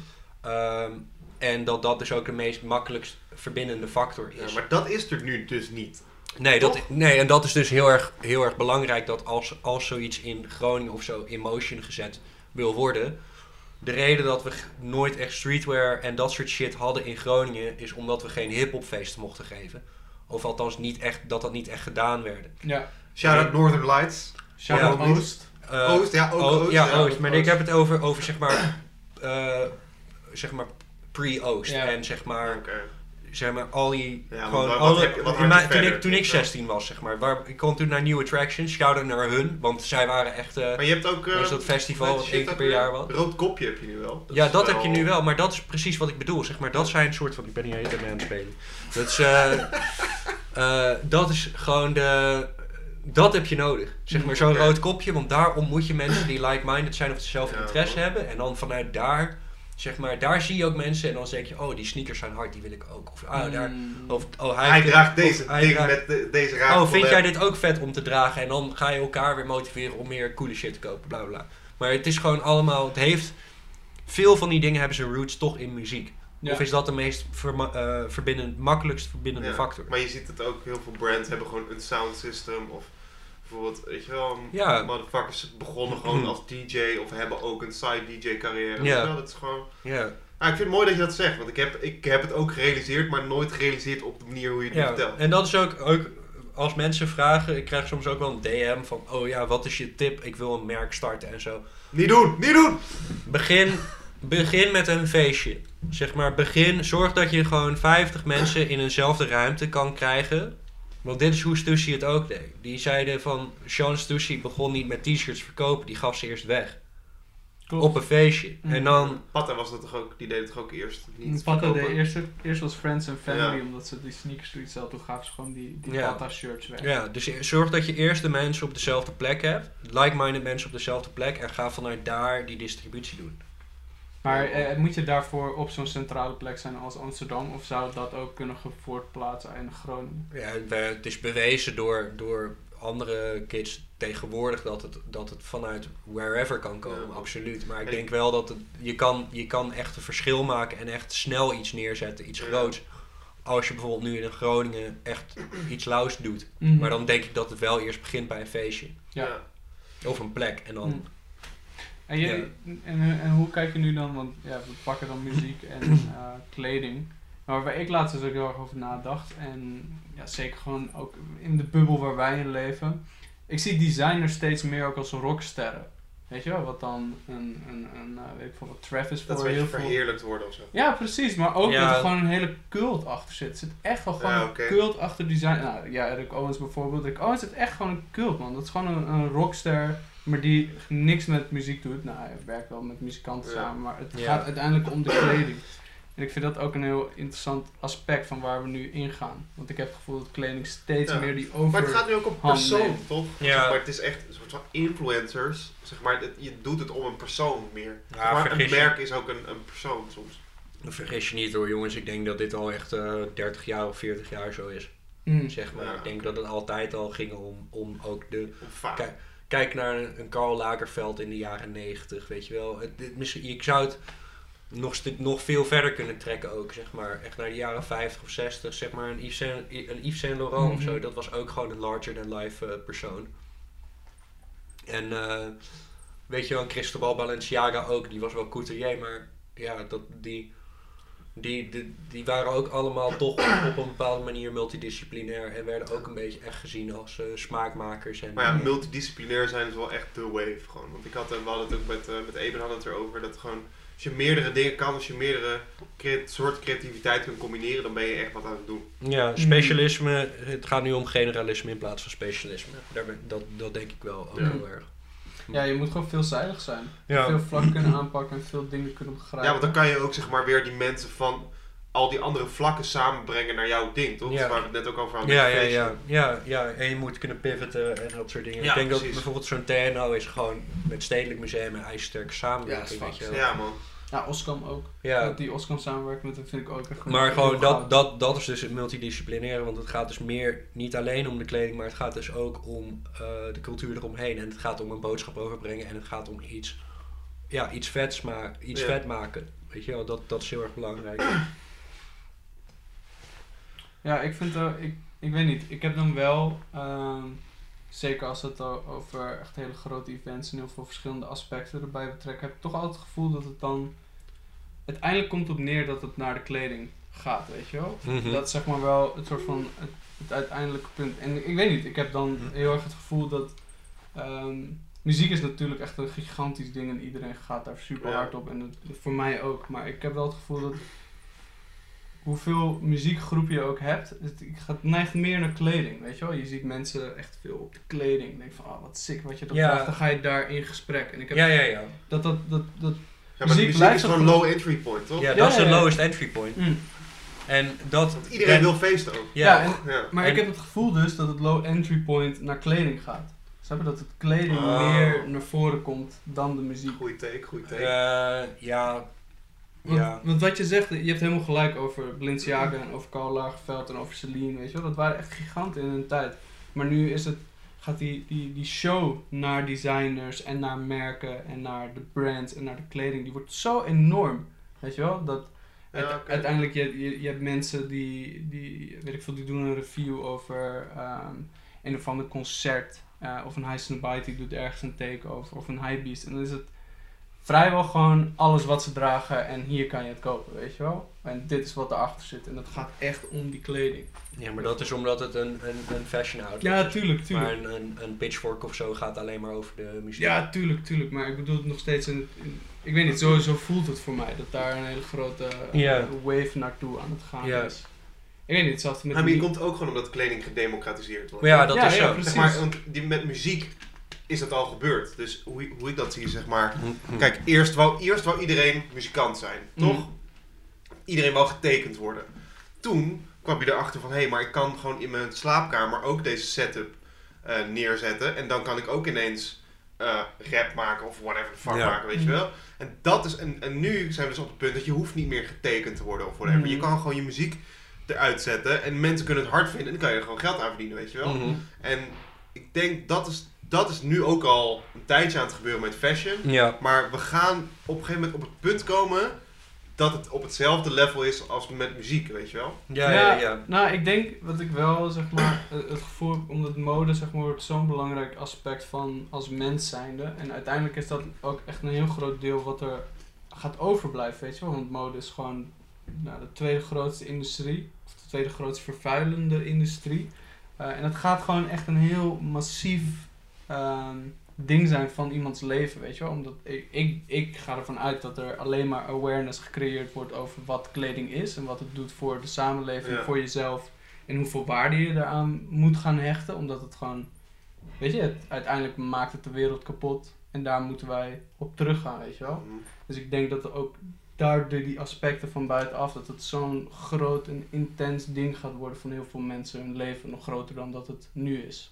En dat dus ook de meest makkelijkst verbindende factor is. Ja, maar dat is er nu dus niet. Nee, en dat is dus heel erg belangrijk dat als zoiets in Groningen of zo in motion gezet wil worden. De reden dat we nooit echt streetwear en dat soort shit hadden in Groningen is omdat we geen hiphopfeesten mochten geven. Of althans dat niet echt gedaan werd. Ja. Shout-out Northern Lights. Shout-out Oost. Oost, ja, ook Oost. Ja, Oost. Maar ik heb het over zeg maar pre-Oost. Ja. En zeg maar... Okay. Zeg maar, al die... Ja, gewoon toen ik 16 was, zeg maar. Ik kwam toen naar New Attractions. Shout-out naar hun. Want zij waren echt... maar je hebt ook... dat festival wat 1 keer per jaar was. Rood kopje heb je nu wel. Dat heb je nu wel. Maar dat is precies wat ik bedoel. Zeg maar, dat zijn een soort van... Ik ben hier helemaal mee aan het spelen. Dat is gewoon de... Dat heb je nodig. Zeg maar, zo'n rood kopje. Want daar ontmoet je mensen die like-minded zijn of dezelfde interesse hebben. En dan vanuit daar... Zeg maar, daar zie je ook mensen en dan denk je, die sneakers zijn hard, die wil ik ook. Of, hij draagt deze ding met deze raar. Vind jij dit ook vet om te dragen? En dan ga je elkaar weer motiveren om meer coole shit te kopen, bla bla. Maar het is gewoon allemaal, veel van die dingen hebben zijn roots toch in muziek. Ja. Of is dat de meest makkelijkst verbindende factor? Maar je ziet het ook, heel veel brands hebben gewoon een sound system of... Bijvoorbeeld, weet je wel, motherfuckers begonnen gewoon als DJ of hebben ook een side DJ carrière. Ja. Dat is gewoon... Ja. Nou, ik vind het mooi dat je dat zegt, want ik heb het ook gerealiseerd, maar nooit gerealiseerd op de manier hoe je het nu vertelt. En dat is ook als mensen vragen, ik krijg soms ook wel een DM van, wat is je tip? Ik wil een merk starten en zo. Niet doen! Begin met een feestje. Zeg maar, zorg dat je gewoon 50 mensen in eenzelfde ruimte kan krijgen. Want dit is hoe Stussy het ook deed. Die zeiden van, Sean Stussy begon niet met t-shirts verkopen, die gaf ze eerst weg. Klopt. Op een feestje. En dan... Patta was dat toch ook, die deed het toch ook eerst niet Patta deed eerst was Friends and Family, omdat ze die sneakers zoiets hadden, toen gaven ze gewoon die Patta shirts weg. Ja, dus zorg dat je eerst de mensen op dezelfde plek hebt, like-minded mensen op dezelfde plek, en ga vanuit daar die distributie doen. Maar moet je daarvoor op zo'n centrale plek zijn als Amsterdam? Of zou dat ook kunnen voortplaatsen in Groningen? Ja, het is bewezen door andere kids tegenwoordig dat het vanuit wherever kan komen, absoluut. Maar ik denk wel dat je kan echt een verschil maken en echt snel iets neerzetten, iets groots. Als je bijvoorbeeld nu in Groningen echt iets lauws doet. Maar dan denk ik dat het wel eerst begint bij een feestje. Ja. Of een plek en dan... En hoe kijk je nu dan, want we pakken dan muziek en kleding. Maar waar ik laatst dus ook heel erg over nadacht. En zeker gewoon ook in de bubbel waar wij in leven. Ik zie designers steeds meer ook als rocksterren. Weet je wel, wat dan weet ik veel wat Travis voor heel veel... Dat verheerlijkt worden of zo. Ja, precies. Maar ook dat er gewoon een hele cult achter zit. Er zit echt wel gewoon een cult achter design. Nou ja, Rick Owens bijvoorbeeld. Rick Owens zit echt gewoon een cult, man. Dat is gewoon een rockster... Maar die niks met muziek doet. Nou, hij werkt wel met muzikanten samen, maar het gaat uiteindelijk om de kleding. En ik vind dat ook een heel interessant aspect van waar we nu ingaan. Want ik heb het gevoel dat kleding steeds meer die over. Maar het gaat nu ook om persoon, toch? Ja. Zeg maar, het is echt een soort van influencers. Zeg maar, je doet het om een persoon meer. Ja, zeg maar, een merk is ook een persoon soms. Vergis je niet hoor, jongens. Ik denk dat dit al echt 30 jaar of 40 jaar zo is. Zeg maar. Ik denk dat het altijd al ging om ook de... Kijk naar een Karl Lagerfeld in de jaren 90, weet je wel. Ik zou het nog veel verder kunnen trekken ook, zeg maar. Echt naar de jaren 50 of 60, zeg maar. Een Yves Saint Laurent of zo. Dat was ook gewoon een larger-than-life persoon. En weet je wel, Cristobal Balenciaga ook. Die was wel couturier, maar ja, die waren ook allemaal toch op een bepaalde manier multidisciplinair en werden ook een beetje echt gezien als smaakmakers. Maar ja, multidisciplinair zijn is wel echt de wave gewoon. Want we hadden het ook met Eben hadden het erover, dat gewoon als je meerdere dingen kan, als je meerdere soorten creativiteit kunt combineren, dan ben je echt wat aan het doen. Ja, specialisme, het gaat nu om generalisme in plaats van specialisme. Dat denk ik wel ook heel erg. Ja, je moet gewoon veelzijdig zijn. Ja. Veel vlakken kunnen aanpakken en veel dingen kunnen begrijpen. Ja, want dan kan je ook zeg maar weer die mensen van al die andere vlakken samenbrengen naar jouw ding, toch? Ja. Dat is waar we het net ook over hadden. Ja, en je moet kunnen pivoten en dat soort dingen. Ja, ik denk precies. dat bijvoorbeeld zo'n TNO is gewoon met Stedelijk Museum en ijzersterke samenwerking. Ja, weet je wel. Ja, man. Ja, Oscam ook. Ja. Dat die Oscam samenwerkt met hem vind ik ook echt Maar heel gewoon goud. dat is dus het multidisciplinaire, want het gaat dus meer niet alleen om de kleding, maar het gaat dus ook om de cultuur eromheen. En het gaat om een boodschap overbrengen en het gaat om iets vets, maar iets vet maken. Weet je wel, dat is heel erg belangrijk. Ja, ik vind ik weet niet, ik heb dan wel, zeker als het over echt hele grote events en heel veel verschillende aspecten erbij betrekt, heb ik toch altijd het gevoel dat het dan uiteindelijk komt op neer dat het naar de kleding gaat, weet je wel. Mhm. Dat is zeg maar wel het soort van het uiteindelijke punt. En ik weet niet, ik heb dan heel erg het gevoel dat muziek is natuurlijk echt een gigantisch ding en iedereen gaat daar super hard op en voor mij ook. Maar ik heb wel het gevoel dat hoeveel muziekgroep je ook hebt, het neigt meer naar kleding, weet je wel. Je ziet mensen echt veel op de kleding. Je denkt van, wat sick wat je dat draagt. Dan ga je daar in gesprek. En ik heb Ja. dat Ja, maar muziek is gewoon low entry point, toch? Ja, dat is de lowest entry point. Mm. En dat... Want iedereen wil feesten ook. Ja, Maar ik heb het gevoel dus dat het low entry point naar kleding gaat. Snap je? Dat het kleding meer naar voren komt dan de muziek. Goeie take. Ja. Want wat je zegt, je hebt helemaal gelijk over Balenciaga en over Karl Lagerfeld en over Celine, weet je wel. Dat waren echt giganten in hun tijd. Maar nu gaat die show naar designers en naar merken en naar de brands en naar de kleding, die wordt zo enorm. Weet je wel? Dat uiteindelijk, je hebt mensen die, weet ik veel, die doen een review over een of ander concert. Of een High Snobite die doet ergens een take over. Of een Hypebeast. En dan is het vrijwel gewoon alles wat ze dragen en hier kan je het kopen, weet je wel. En dit is wat erachter zit. En dat gaat echt om die kleding. Ja, maar dat is omdat het een fashion outlet Ja, is. tuurlijk. Maar een Pitchfork of zo gaat alleen maar over de muziek. Ja, tuurlijk. Maar ik bedoel het nog steeds ik weet niet, sowieso voelt het voor mij dat daar een hele grote wave naartoe aan het gaan is. Ik weet niet, hetzelfde met maar je komt ook gewoon omdat kleding gedemocratiseerd wordt. Ja, dat is zo. Precies. Zeg maar, want met muziek is dat al gebeurd. Dus hoe ik dat zie, zeg maar. Kijk, eerst wou iedereen muzikant zijn, toch? Iedereen wou getekend worden. Toen kwam je erachter van, hé, maar ik kan gewoon in mijn slaapkamer ook deze setup neerzetten. En dan kan ik ook ineens rap maken of whatever the fuck maken, weet je wel. En dat is, en nu zijn we dus op het punt dat je hoeft niet meer getekend te worden of whatever. Je kan gewoon je muziek eruit zetten en mensen kunnen het hard vinden en dan kan je er gewoon geld aan verdienen, weet je wel. En ik denk dat is nu ook al een tijdje aan het gebeuren met fashion. Ja. Maar we gaan op een gegeven moment op het punt komen dat het op hetzelfde level is als met muziek, weet je wel. Ja. Nou, ik denk wat ik wel, zeg maar, het gevoel, omdat mode, zeg maar, wordt zo'n belangrijk aspect van als mens zijnde. En uiteindelijk is dat ook echt een heel groot deel wat er gaat overblijven, weet je wel. Want mode is gewoon de tweede grootste industrie, of de tweede grootste vervuilende industrie. En het gaat gewoon echt een heel massief ding zijn van iemands leven, weet je wel. Omdat ik ga ervan uit dat er alleen maar awareness gecreëerd wordt over wat kleding is en wat het doet voor de samenleving, voor jezelf en hoeveel waarde je eraan moet gaan hechten, omdat het gewoon, weet je, uiteindelijk maakt het de wereld kapot en daar moeten wij op teruggaan, weet je wel. Dus ik denk dat er ook daardoor die aspecten van buitenaf, dat het zo'n groot en intens ding gaat worden van heel veel mensen hun leven, nog groter dan dat het nu is.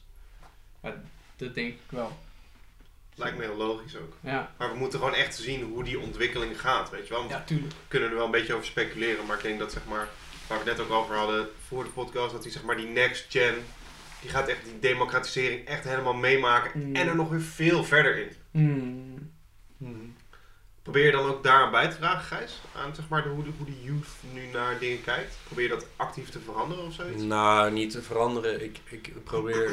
Dat denk ik wel. Lijkt me heel logisch ook. Ja. Maar we moeten gewoon echt zien hoe die ontwikkeling gaat, weet je wel. Ja, tuurlijk. We kunnen er wel een beetje over speculeren, maar ik denk dat, zeg maar, waar we het net ook over hadden voor de podcast, dat die, zeg maar, die next gen, die gaat echt die democratisering echt helemaal meemaken en er nog weer veel verder in. Probeer je dan ook daaraan bij te dragen, Gijs? Aan, zeg maar, hoe de youth nu naar dingen kijkt? Probeer je dat actief te veranderen of zoiets? Nou, niet te veranderen. Ik probeer,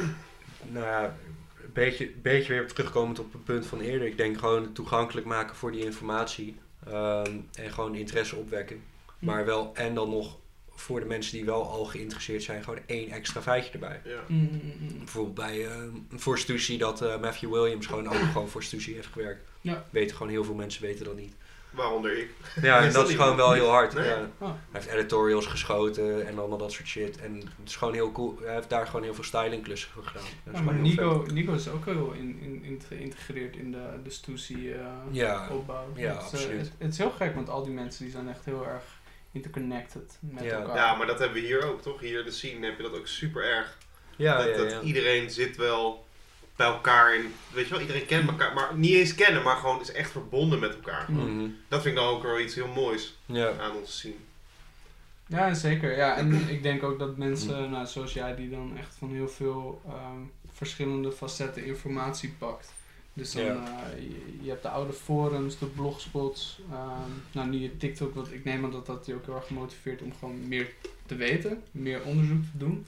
een beetje weer terugkomend op het punt van eerder. Ik denk gewoon het toegankelijk maken voor die informatie. En gewoon interesse opwekken. Maar wel, en dan nog voor de mensen die wel al geïnteresseerd zijn, gewoon 1 extra feitje erbij. Ja. Bijvoorbeeld bij voor Stussy dat Matthew Williams gewoon voor Stussy heeft gewerkt. Ja. Weten gewoon heel veel mensen weten dat niet. Waaronder ik. Ja, en Is dat dat is niet gewoon wel heel hard. Nee? Ja. Oh. Hij heeft editorials geschoten en allemaal dat soort shit. En het is gewoon heel cool. Hij heeft daar gewoon heel veel stylingklussen voor gedaan. Dat is Ja, maar gewoon heel vet. Nico is ook heel geïntegreerd in de Stussy Ja. opbouw. Ja, het, absoluut. het is heel gek, want al die mensen die zijn echt heel erg interconnected met Ja. elkaar. Ja, maar dat hebben we hier ook, toch? Hier in de scene heb je dat ook super erg. Ja, dat ja. iedereen zit wel bij elkaar in, weet je wel, iedereen kent elkaar, maar niet eens kennen, maar gewoon is echt verbonden met elkaar. Mhm. Dat vind ik dan ook wel iets heel moois Ja. aan onze scene. Ja, zeker. Ja, en ik denk ook dat mensen, nou, zoals jij, die dan echt van heel veel verschillende facetten informatie pakt. Dus dan, je hebt de oude forums, de blogspots, nou nu je TikTok, wat ik neem aan dat je ook heel erg motiveert om gewoon meer te weten, meer onderzoek te doen.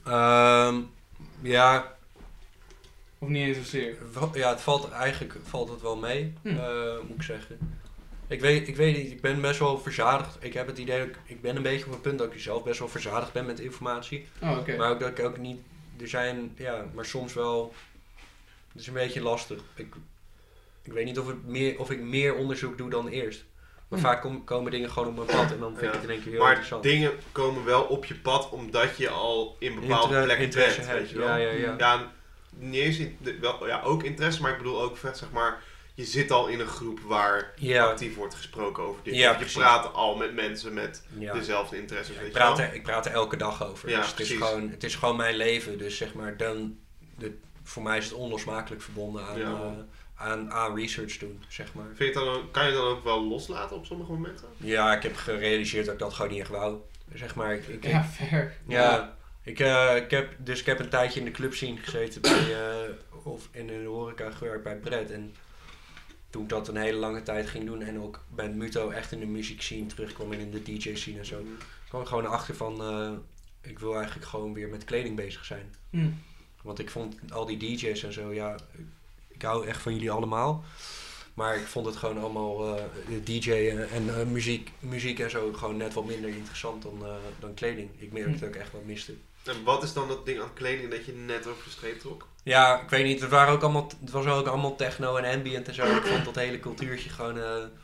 Ja, Of niet eens zozeer. ja, eigenlijk valt het wel mee, moet ik zeggen. Ik weet niet, ik ben best wel verzadigd. Ik heb het idee dat ik ben een beetje op een punt dat ik zelf best wel verzadigd ben met informatie. Oh, oké. Maar ook dat ik ook niet, er zijn, ja, maar soms wel, het is een beetje lastig. Ik weet niet of ik meer onderzoek doe dan eerst. Maar vaak komen dingen gewoon op mijn pad en dan vind ik het in één keer heel maar interessant. dingen komen wel op je pad omdat je al in bepaalde plekken interesse bent, hebt. weet je wel. Ja. Ja, niet eens ook interesse, maar ik bedoel ook zeg maar, je zit al in een groep waar actief wordt gesproken over dit. Ja, je praat al met mensen met dezelfde interesses, weet je wel. Ik praat er elke dag over. Ja, dus het is gewoon mijn leven. Dus zeg maar, voor mij is het onlosmakelijk verbonden aan research doen, zeg maar. Kan je dan ook wel loslaten op sommige momenten? Ja, ik heb gerealiseerd dat ik dat gewoon niet echt wou. Zeg maar, fair. Ja, ik heb een tijdje in de club scene gezeten of in de horeca gewerkt bij Brett. En toen ik dat een hele lange tijd ging doen en ook bij Muto echt in de muziek scene terugkwam en in de DJ scene en zo, kwam ik gewoon erachter van, ik wil eigenlijk gewoon weer met kleding bezig zijn. Want ik vond al die DJ's en zo, ja, ik hou echt van jullie allemaal. Maar ik vond het gewoon allemaal, DJ en muziek en zo, gewoon net wat minder interessant dan kleding. Ik merkte dat ik echt wat miste. En wat is dan dat ding aan kleding dat je net over de streep trok? Ja, ik weet niet, het was ook allemaal techno en ambient en zo. Ik vond dat hele cultuurtje gewoon,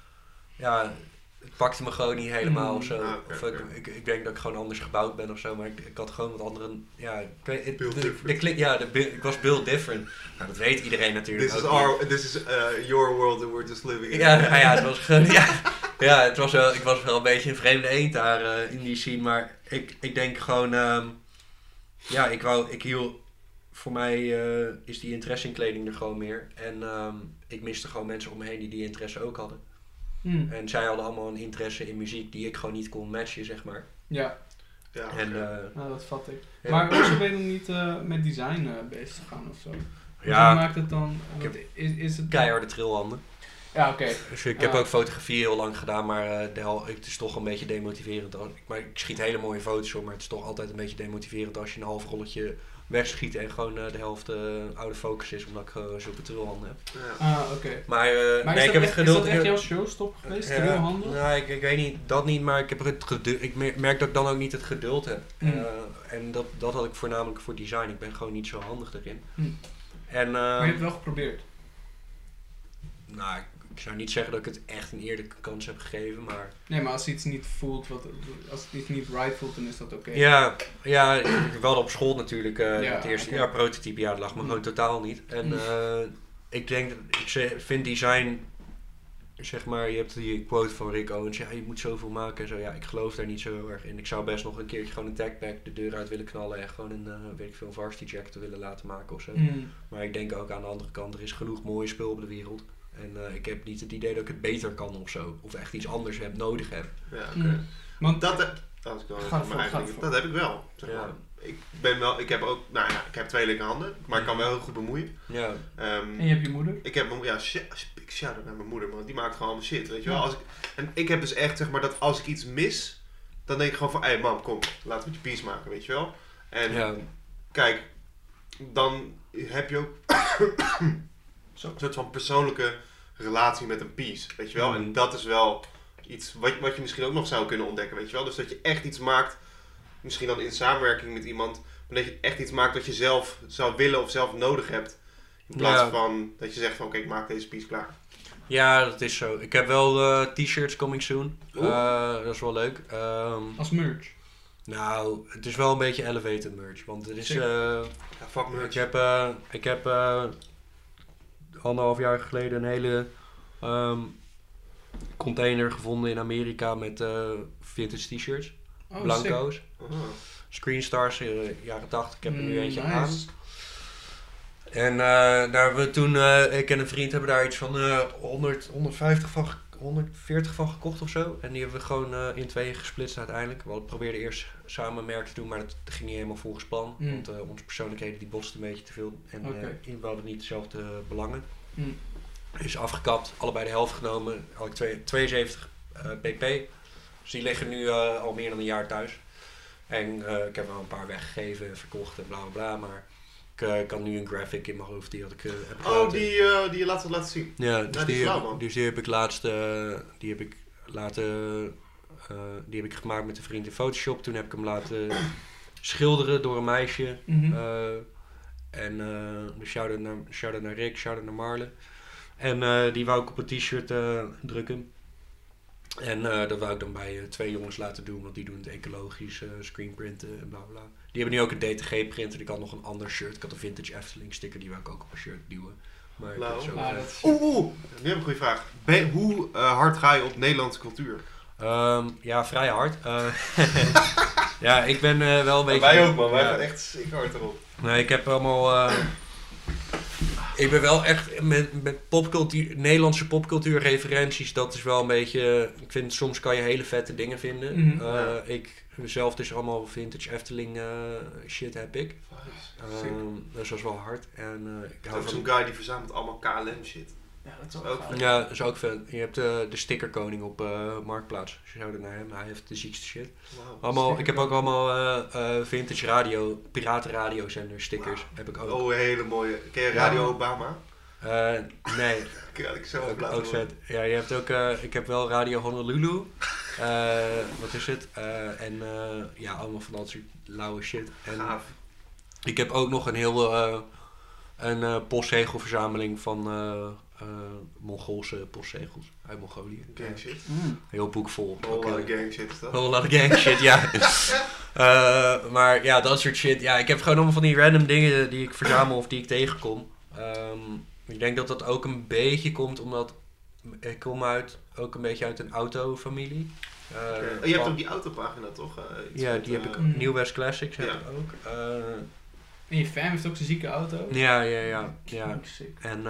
het pakte me gewoon niet helemaal of zo. Ik denk dat ik gewoon anders gebouwd ben of zo, maar ik had gewoon wat andere, ik was built different. Nou, dat weet iedereen natuurlijk. This is your world and we're just living in. Ja, het was gewoon, ik was wel een beetje een vreemde eend daar in die scene, maar ik denk gewoon, voor mij is die interesse in kleding er gewoon meer. En ik miste gewoon mensen om me heen die interesse ook hadden. En zij hadden allemaal een interesse in muziek die ik gewoon niet kon matchen, zeg maar. Ja. En, nou, dat vat ik. Ja. Maar hoezo ben je dan niet met design bezig gegaan of zo? Ja, maakt het dan? Is het keiharde trilhanden. Ja, oké. Dus ik heb ook fotografie heel lang gedaan, maar het is toch een beetje demotiverend. Ik schiet hele mooie foto's hoor, maar het is toch altijd een beetje demotiverend als je een half rolletje wegschiet en gewoon de helft oude focus is, omdat ik zulke trilhanden heb. Oké. Maar nee, ik heb het geduld. Is dat echt jouw showstop geweest, trilhanden? Nou, ik weet niet, dat niet, maar ik heb het geduld. Ik merk dat ik dan ook niet het geduld heb. En dat had ik voornamelijk voor design. Ik ben gewoon niet zo handig erin. En, maar je hebt het wel geprobeerd? Nou, ik zou niet zeggen dat ik het echt een eerlijke kans heb gegeven, maar... Nee, maar als iets niet voelt, als het iets niet right voelt, dan is dat oké. Ja, ik wel op school natuurlijk. Het eerste jaar prototype, dat lag me gewoon totaal niet. En ik denk, ik vind design, zeg maar, je hebt die quote van Rick Owens, je moet zoveel maken en zo. Ja, ik geloof daar niet zo heel erg in. Ik zou best nog een keertje gewoon een tagpack de deur uit willen knallen en gewoon een, varsity jacket willen laten maken of zo. Maar ik denk ook aan de andere kant, er is genoeg mooie spul op de wereld. En ik heb niet het idee dat ik het beter kan of zo. Of echt iets anders nodig heb. Ja, oké. Want dat heb ik wel. Zeg maar. Ik heb ook, ik heb 2 linker handen, maar ik kan wel heel goed bemoeien. Ja. En je hebt je moeder? Ik heb big shout-out naar mijn moeder, man. Die maakt gewoon allemaal shit, weet je wel. En ik heb dus echt, zeg maar, dat als ik iets mis, dan denk ik gewoon van, hey mam, kom, laten we je piece maken, weet je wel. En kijk, dan heb je ook een soort van persoonlijke relatie met een piece, weet je wel. En dat is wel iets wat je misschien ook nog zou kunnen ontdekken, weet je wel. Dus dat je echt iets maakt, misschien dan in samenwerking met iemand, maar dat je echt iets maakt wat je zelf zou willen of zelf nodig hebt. In plaats van dat je zegt van, oké, ik maak deze piece klaar. Ja, dat is zo. Ik heb wel t-shirts coming soon. Dat is wel leuk. Als merch? Nou, het is wel een beetje elevated merch. Want er is... fuck merch. Ik heb 1,5 jaar geleden een hele container gevonden in Amerika met vintage t-shirts. Blanco's. Screenstars, jaren 80. Ik heb er nu eentje aan. En daar hebben we toen, ik en een vriend hebben daar iets van 140 van gekocht of zo. En die hebben we gewoon in tweeën gesplitst uiteindelijk. We probeerden eerst samen een merk te doen, maar dat ging niet helemaal volgens plan. Want onze persoonlijkheden die botsten een beetje te veel. En we hadden niet dezelfde belangen. Is afgekapt, allebei de helft genomen. Had ik 72 pp. Dus die liggen nu al meer dan een jaar thuis. En ik heb er al een paar weggegeven, verkocht en bla bla bla. Maar ik had nu een graphic in mijn hoofd die had ik heb gelaten. Die je laten zien. Ja, dus die heb ik laatst die heb ik gemaakt met een vriend in Photoshop. Toen heb ik hem laten schilderen door een meisje. Dus shout-out naar Rick, shout-out naar Marle. En die wou ik op een t-shirt drukken. En dat wou ik dan bij 2 jongens laten doen, want die doen het ecologisch, screenprinten en bla bla. Die hebben nu ook een DTG printer. Ik had nog een ander shirt. Ik had een vintage Efteling sticker, die wou ik ook op een shirt duwen. Maar nu heb ik een goede vraag. Hoe hard ga je op Nederlandse cultuur? Ja, vrij hard. Ja, ik ben wel een beetje... Wij ook man, wij gaan echt zeker hard erop. Nee, ik heb allemaal... Ik ben wel echt met popcultuur, Nederlandse popcultuurreferenties, dat is wel een beetje... Ik vind soms kan je hele vette dingen vinden. Ik zelf dus allemaal vintage Efteling shit heb ik. Dus dat is wel hard. En, ik hou van zo'n guy die verzamelt allemaal KLM shit. Ja, dat is ook vet. Ja, dat is ook vet. Je hebt de stickerkoning op Marktplaats. Shout-out naar hem, hij heeft de ziekste shit. Wow, ik heb ook allemaal vintage radio, piratenradiozender stickers. Heb ik ook. Oh, hele mooie. Ken je Radio Obama? Nee. Ik zo ook vet. Ja, je hebt ook, ik heb wel Radio Honolulu. Wat is het? En ja, allemaal van dat soort lauwe shit. En gaaf. Ik heb ook nog een heel een postzegelverzameling van Mongoolse postzegels uit Mongolië. Gang shit. Heel boek vol. Whole lot of gang shit is dat? Whole lot of gang shit, ja. Maar ja, dat soort shit. Ja, ik heb gewoon allemaal van die random dingen die ik verzamel of die ik tegenkom. Ik denk dat dat ook een beetje komt omdat ik kom ook een beetje uit een autofamilie. Je hebt ook die autopagina toch? Ja, die heb ik. New West Classics heb ik ook. En je fam heeft ook zo'n zieke auto? Ja. En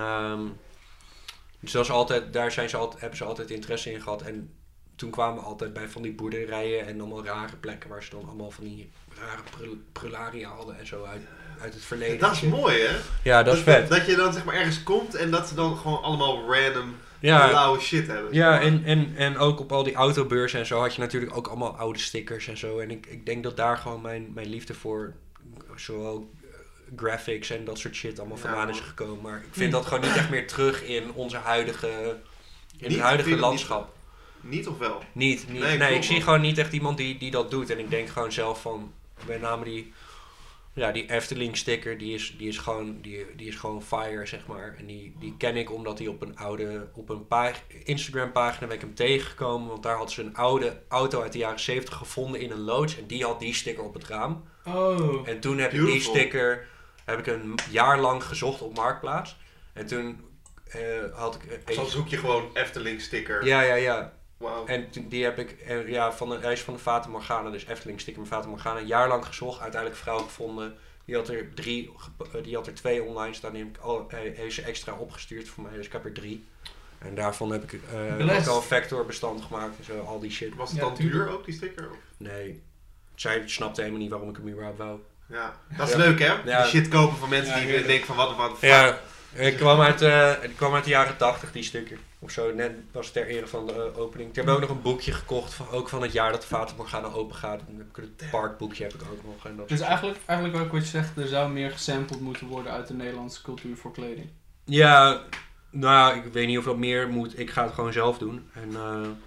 dus dat is altijd, hebben ze altijd interesse in gehad. En toen kwamen we altijd bij van die boerderijen en allemaal rare plekken waar ze dan allemaal van die rare prularia hadden en zo uit het verleden. Dat is mooi hè? Ja, dat is vet. Dat je dan zeg maar ergens komt en dat ze dan gewoon allemaal random lauwe shit hebben. Ja, en ook op al die autobeurzen en zo had je natuurlijk ook allemaal oude stickers en zo. En ik denk dat daar gewoon mijn liefde voor zowel graphics en dat soort shit allemaal vandaan is gekomen. Maar ik vind dat gewoon niet echt meer terug in onze huidige landschap. Niet of wel? Niet. Nee, ik zie gewoon niet echt iemand die dat doet. En ik denk gewoon zelf van, met name die Efteling sticker, die is gewoon fire, zeg maar. En die ken ik omdat die op een Instagram pagina ben ik hem tegengekomen. Want daar had ze een oude auto uit de jaren 70 gevonden in een loods. En die had die sticker op het raam. Oh. En toen heb ik die sticker een jaar lang gezocht op Marktplaats. En toen had ik... Zo zoek je gewoon Efteling sticker. Ja. Wow. En die heb ik, hij is van de Fata Morgana, dus Efteling sticker met Fata Morgana, een jaar lang gezocht, uiteindelijk een vrouw gevonden. Die had er 2 online staan, die heeft ze extra opgestuurd voor mij, dus ik heb er 3. En daarvan heb ik ook al een vectorbestand gemaakt en zo, al die shit. Was het dan duur ook, die sticker? Of? Nee, zij snapte helemaal niet waarom ik hem überhaupt wou. Ja, dat is leuk hè? Ja. Die shit kopen van mensen die denken van wat ja, ik kwam uit de jaren 80, die sticker. Of zo, net was ter ere van de opening. Ik heb ook nog een boekje gekocht, ook van het jaar dat de Fata Morgana open gaat. Het parkboekje heb ik ook nog. En dat dus eigenlijk ook wat je zegt, er zou meer gesampled moeten worden uit de Nederlandse cultuur voor kleding. Ja, nou ik weet niet of dat meer moet. Ik ga het gewoon zelf doen. En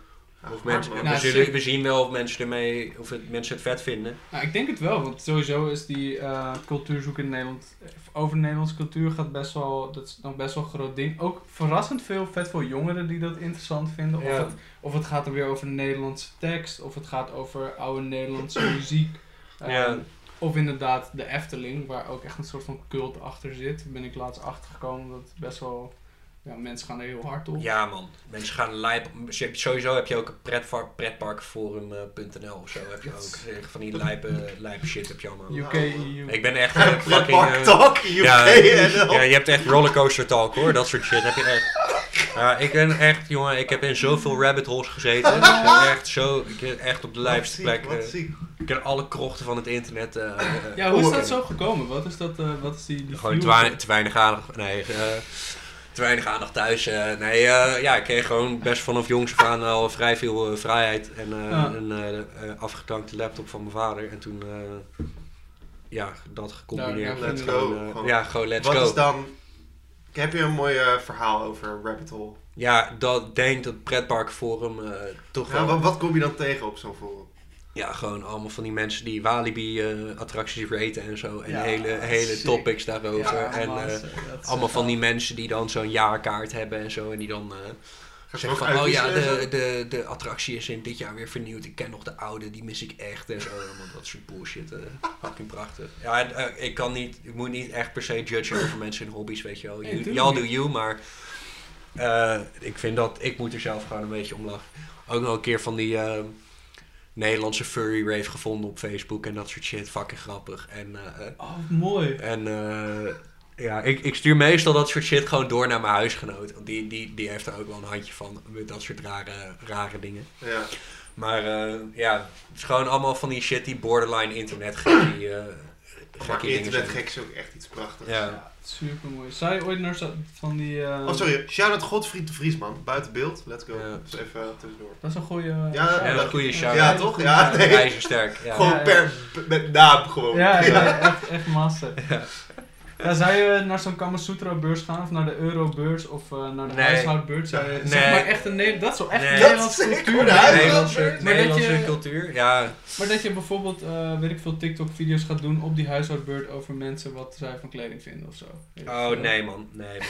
Of mensen, Nou, we zien wel of mensen het vet vinden. Nou, ik denk het wel, want sowieso is die cultuurzoek in Nederland, over Nederlandse cultuur gaat dat is nog best wel een groot ding. Ook verrassend veel jongeren die dat interessant vinden. Ja. Of het gaat dan weer over Nederlandse tekst, of het gaat over oude Nederlandse muziek. Ja. Of inderdaad de Efteling, waar ook echt een soort van cult achter zit. Daar ben ik laatst achtergekomen dat best wel... Ja, mensen gaan er heel hard op. Ja man, mensen gaan lijp. Sowieso heb je ook een pretparkenforum.nl of zo. Heb je ook van die lijpe shit heb je allemaal. UK, EU. Ik ben echt Pretpark Talk, UK ja, NL. ja, je hebt echt rollercoaster talk hoor, dat soort shit heb je echt. Ja, ik ben echt, jongen, ik heb in zoveel rabbit holes gezeten. Ik ben echt op de lijpste plek. Ik ken alle krochten van het internet. Ja, hoe is dat zo gekomen? Wat is dat? Wat is die gewoon te weinig aandacht. Nee, te weinig aandacht thuis. Ik kreeg gewoon best vanaf jongs af aan al vrij veel vrijheid. En een afgeklankte laptop van mijn vader. En toen, dat gecombineerd. Ja, let's gewoon, go. Gewoon let's Wat go. is dan... Heb je een mooi verhaal over Rabbit Hole? Ja, denk dat pretparkforum toch Ja, wel... wat kom je dan tegen op zo'n forum? Ja, gewoon allemaal van die mensen die Walibi-attracties raten en zo. En Ja, hele sick. topics daarover. Ja, en allemaal van die mensen die dan zo'n jaarkaart hebben en zo. En die dan zeggen van, de attractie is in dit jaar weer vernieuwd. Ik ken nog de oude, die mis ik echt. En zo, allemaal dat soort bullshit. Fucking prachtig. Ja, ik moet niet echt per se judgen over mensen in hobby's, weet je wel. Y'all do you, maar ik vind dat, ik moet er zelf gewoon een beetje om lachen. Ook nog een keer van die... Nederlandse furry rave gevonden op Facebook en dat soort shit. Fucking grappig. En, mooi. En ik stuur meestal dat soort shit gewoon door naar mijn huisgenoot. Want die heeft er ook wel een handje van. Met dat soort rare dingen. Ja. Maar het is gewoon allemaal van die shit die borderline internetgek. Maar internetgek is ook echt iets prachtigs. Ja. Super mooi. Zou je ooit naar van die... Oh, sorry. Shout-out Godfried de Vries, man. Buiten beeld. Let's go. Ja. Dus even tussendoor. Dat is een goeie... Een goede shout. Ja, toch? Ja, nee. IJzersterk. Ja. Gewoon met naam gewoon. Ja, echt massa. Ja, zou je naar zo'n Kamasutra-beurs gaan, of naar de Eurobeurs, of naar de huishoudbeurs? Zeg maar echt dat is wel echt Nederlandse cultuur. Nederlandse cultuur, ja. Maar dat je bijvoorbeeld, weet ik veel, TikTok-video's gaat doen op die huishoudbeurt over mensen wat zij van kleding vinden of zo. Nee man.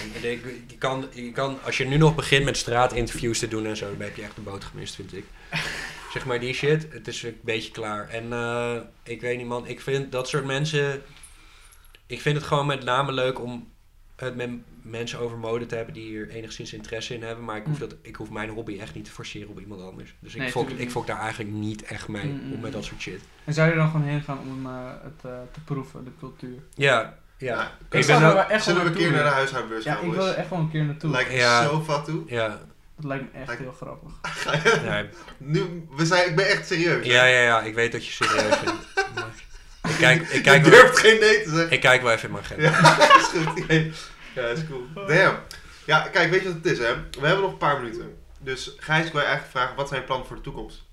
Je kan, als je nu nog begint met straatinterviews te doen en zo, dan heb je echt de boot gemist, vind ik. Zeg maar die shit, het is een beetje klaar. En ik weet niet man, ik vind dat soort mensen... Ik vind het gewoon met name leuk om het met mensen over mode te hebben die hier enigszins interesse in hebben. Maar ik hoef mijn hobby echt niet te forceren op iemand anders. Dus ik fok daar eigenlijk niet echt mee om met dat soort shit. En zou je er dan gewoon heen gaan om het te proeven, de cultuur? Ja. Zullen we een keer naar de huishoudbeurs gaan? Ja, ik wil er echt wel een keer naartoe. Lijkt me zo fat toe. Ja. Dat lijkt me echt heel grappig. Nee. Ik ben echt serieus. Ja, ik weet dat je serieus bent. Ik durft geen nee te zeggen. Ik kijk wel even in mijn agenda. Ja, dat is goed. Ja, dat is cool. Damn. Ja, kijk, weet je wat het is, hè? We hebben nog een paar minuten. Dus Gijs, ik wil je eigenlijk vragen, wat zijn je plannen voor de toekomst?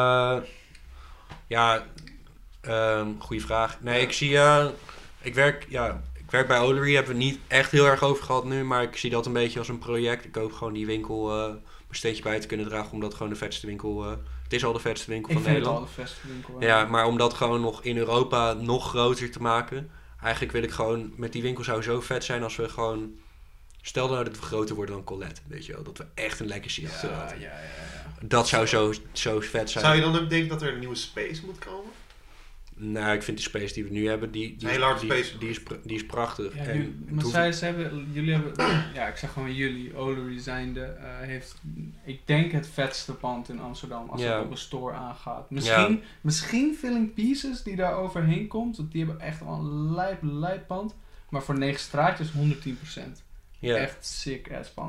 Goeie vraag. Nee, ik werk bij Olery, hebben we niet echt heel erg over gehad nu, maar ik zie dat een beetje als een project. Ik hoop gewoon die winkel een steentje bij te kunnen dragen, omdat gewoon de vetste winkel... het is al de vetste winkel van Nederland. Ik vind het al de vetste winkel. Ja, maar om dat gewoon nog in Europa nog groter te maken. Eigenlijk wil ik gewoon, met die winkel zou zo vet zijn als we gewoon... Stel nou dat we groter worden dan Colette, weet je wel. Dat we echt een legacy achterlaten. Ja. Dat zou zo vet zijn. Zou je dan ook denken dat er een nieuwe space moet komen? Nou, ik vind de space die we nu hebben, die is prachtig. Ja, jullie hebben, ik zeg gewoon jullie, Olery zijnde, heeft, ik denk het vetste pand in Amsterdam als het op een store aangaat. Misschien Filling Pieces die daar overheen komt, want die hebben echt wel een lijp pand, maar voor 9 straatjes 110%. Ja. Echt sick ass pand.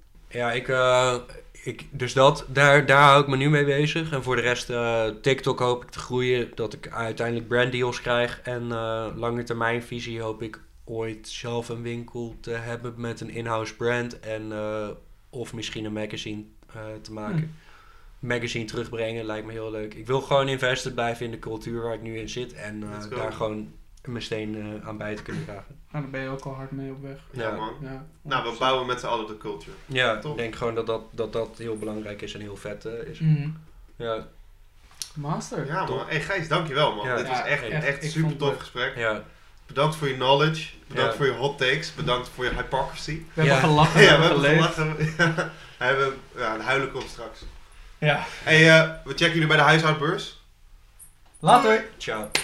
Dus daar hou ik me nu mee bezig. En voor de rest, TikTok hoop ik te groeien. Dat ik uiteindelijk branddeals krijg. En langetermijnvisie hoop ik ooit zelf een winkel te hebben met een in-house brand. En of misschien een magazine te maken. Magazine terugbrengen lijkt me heel leuk. Ik wil gewoon invested blijven in de cultuur waar ik nu in zit. En daar gewoon mijn steen aan bij te kunnen dragen. Nou, daar ben je ook al hard mee op weg. Ja, man. Ja, Nou, we bouwen met z'n allen de culture. Ja, Top. ik denk gewoon dat heel belangrijk is en heel vet is. Mhm. Ja, Master. Ja, Top. man. Hey Gijs, dankjewel, man. Ja. Dit was Ja, echt ik super vond het tof leuk. gesprek. ja. Bedankt voor je knowledge. Bedankt Ja. voor je hot takes. Bedankt voor je hypocrisy. We hebben Ja. gelachen, Ja, we we hebben hebben geleefd. gelachen. We hebben een huilen komt straks. Ja. Hey, we checken jullie bij de huishoudbeurs. Later. Ciao.